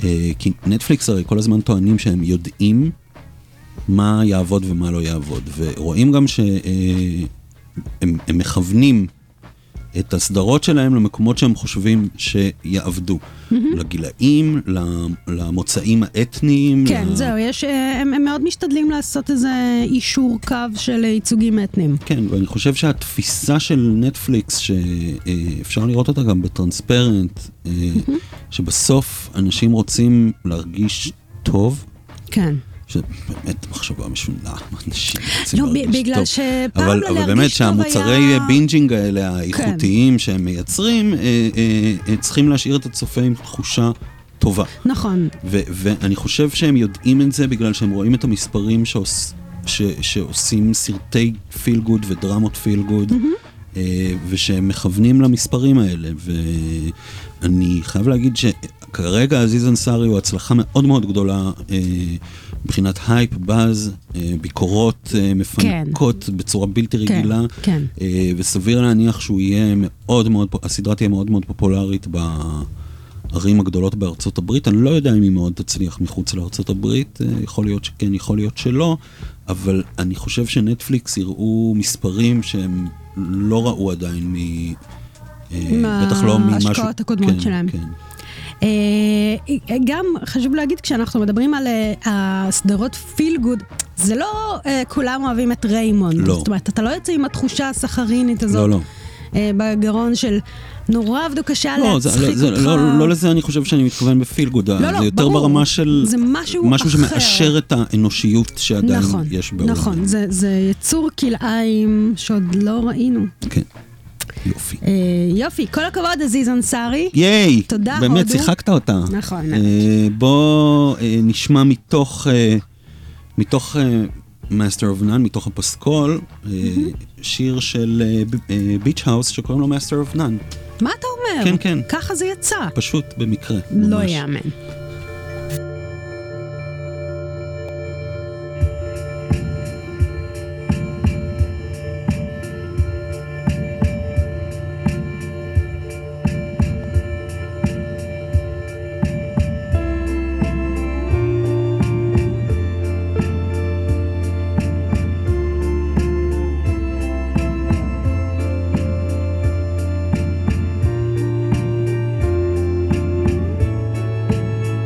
Speaker 4: כי נטפליקס הרי כל הזמן טוענים שהם יודעים מה יעבוד ומה לא יעבוד, ורואים גם שהם הם מכוונים את הסדרות שלהם למקומות שהם חושבים שיעבדו. Mm-hmm. לגילאים, למוצאים האתניים.
Speaker 6: כן,
Speaker 4: ל...
Speaker 6: זהו, יש, הם, הם מאוד משתדלים לעשות איזה אישור קו של ייצוגים אתניים.
Speaker 4: כן, ואני חושב שהתפיסה של נטפליקס, שאפשר לראות אותה גם בטרנספרנט, mm-hmm. שבסוף אנשים רוצים להרגיש טוב.
Speaker 6: כן.
Speaker 4: שבאמת מחשבה משונה, אנשים
Speaker 6: לא, בגלל שפעם
Speaker 4: אבל,
Speaker 6: להרגיש
Speaker 4: אבל באמת שהמוצרי
Speaker 6: היה...
Speaker 4: בינג'ינג האלה, האיכותיים כן. שהם מייצרים, אה, אה, צריכים להשאיר את הצופה עם תחושה טובה.
Speaker 6: נכון.
Speaker 4: ו- ואני חושב שהם יודעים את זה בגלל שהם רואים את המספרים שעוש, ש- שעושים סרטי פיל גוד ודרמות פיל גוד, mm-hmm. אה, ושהם מכוונים למספרים האלה. ואני חייב להגיד שכרגע עזיז אנסארי הוא הצלחה מאוד מאוד גדולה, אה, מבחינת הייפ, באז, ביקורות מפנקות כן. בצורה בלתי רגילה,
Speaker 6: כן, כן.
Speaker 4: וסביר להניח שהוא יהיה מאוד מאוד, הסדרה תהיה מאוד מאוד פופולרית בערים הגדולות בארצות הברית. אני לא יודע אם היא מאוד תצליח מחוץ לארצות הברית, יכול להיות שכן, יכול להיות שלא, אבל אני חושב שנטפליקס יראו מספרים שהם לא ראו עדיין מ... בטח לא ממשהו...
Speaker 6: מההשקעות הקודמות
Speaker 4: כן,
Speaker 6: שלהם.
Speaker 4: כן.
Speaker 6: גם חשוב להגיד, כשאנחנו מדברים על הסדרות פיל גוד, זה לא כולם אוהבים את ריימונד.
Speaker 4: לא.
Speaker 6: זאת אומרת, אתה לא יוצא עם התחושה הסחרינית הזאת.
Speaker 4: לא, לא.
Speaker 6: בגרון של נורא עבדו קשה
Speaker 4: לא,
Speaker 6: להצחיק
Speaker 4: זה,
Speaker 6: אותך.
Speaker 4: זה, לא, לא לזה אני חושב שאני מתכוון בפיל גוד.
Speaker 6: לא,
Speaker 4: זה
Speaker 6: לא,
Speaker 4: יותר
Speaker 6: ברור.
Speaker 4: ברמה של...
Speaker 6: זה משהו,
Speaker 4: משהו
Speaker 6: אחר.
Speaker 4: שמאשר את האנושיות שעדיין
Speaker 6: נכון,
Speaker 4: יש בעולם.
Speaker 6: נכון, זה, זה יצור כלאיים שעוד לא ראינו.
Speaker 4: כן. יופי.
Speaker 6: אה, יופי, כל הכבוד עזיז אנסארי.
Speaker 4: ייי,
Speaker 6: תודה הודו.
Speaker 4: באמת שיחקת אותה.
Speaker 6: נכון.
Speaker 4: אה, בוא אה, נשמע מתוך אה, מתוך אה, Master of None, מתוך הפסקול, אה, שיר של ביץ' האוס שקוראים לו Master of None.
Speaker 6: מה אתה אומר?
Speaker 4: כן, כן.
Speaker 6: ככה זה יצא.
Speaker 4: פשוט במקרה.
Speaker 6: לא
Speaker 4: ממש.
Speaker 6: יאמן.
Speaker 7: I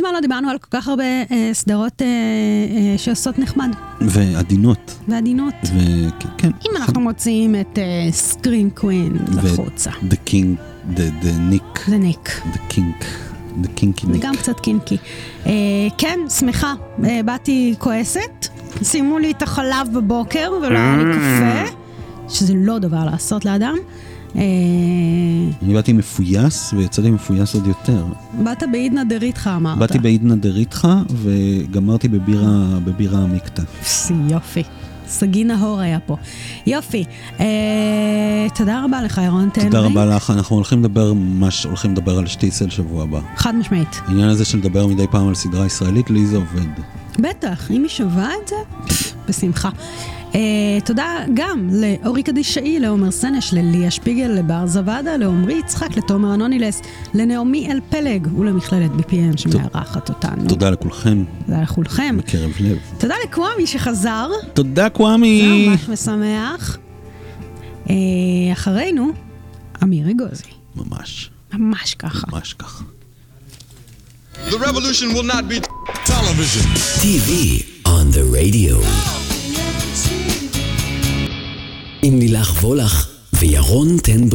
Speaker 6: מזמן לא דיברנו על כל כך הרבה אה, סדרות אה, אה, שעושות נחמד.
Speaker 4: ועדינות.
Speaker 6: ועדינות.
Speaker 4: וכן.
Speaker 6: אם אנחנו מוצאים את סקרין קווין לחוצה.
Speaker 4: The King, the Nick.
Speaker 6: The Nick.
Speaker 4: The King. The Kinky Nick.
Speaker 6: גם קצת קינקי. אה, כן, שמחה. אה, באתי כועסת. שימו לי את החלב בבוקר ולא היה לי קפה, שזה לא דבר לעשות לאדם.
Speaker 4: אני באתי מפויס ויצאתי מפויס עוד יותר.
Speaker 6: באת בעידנא דריתחא אמרת.
Speaker 4: באתי בעידנא דריתחא וגמרתי בבירה, בבירה עמיקתא.
Speaker 6: יופי. סגי נהור היה פה. יופי. תודה רבה לך, ירון טנרי.
Speaker 4: תודה רבה לך. אנחנו הולכים לדבר, ממש הולכים לדבר על שטיצל שבוע הבא.
Speaker 6: חד משמעית.
Speaker 4: העניין הזה של לדבר מדי פעם על סדרה ישראלית, לי זה עובד.
Speaker 6: בטח, אם היא שווה את זה, בשמחה. Uh, תודה גם לאורי קדישאי, לעומר סנש, לליה שפיגל, לבר זוואדה, לעומרי יצחק, לתומר אנונילס, לנעמי אל פלג ולמכללת בי פי אם שמארחת אותנו.
Speaker 4: תודה לכולכם.
Speaker 6: תודה לכולכם.
Speaker 4: מקרב לב.
Speaker 6: תודה לקוואמי שחזר.
Speaker 4: תודה קוואמי.
Speaker 6: זה ממש משמח. Uh, אחרינו, אמיר אגוזי.
Speaker 4: ממש.
Speaker 6: ממש ככה.
Speaker 4: ממש ככה.
Speaker 3: The revolution will not be television.
Speaker 1: טי וי on the radio. עם לילך וולך וירון טנברג.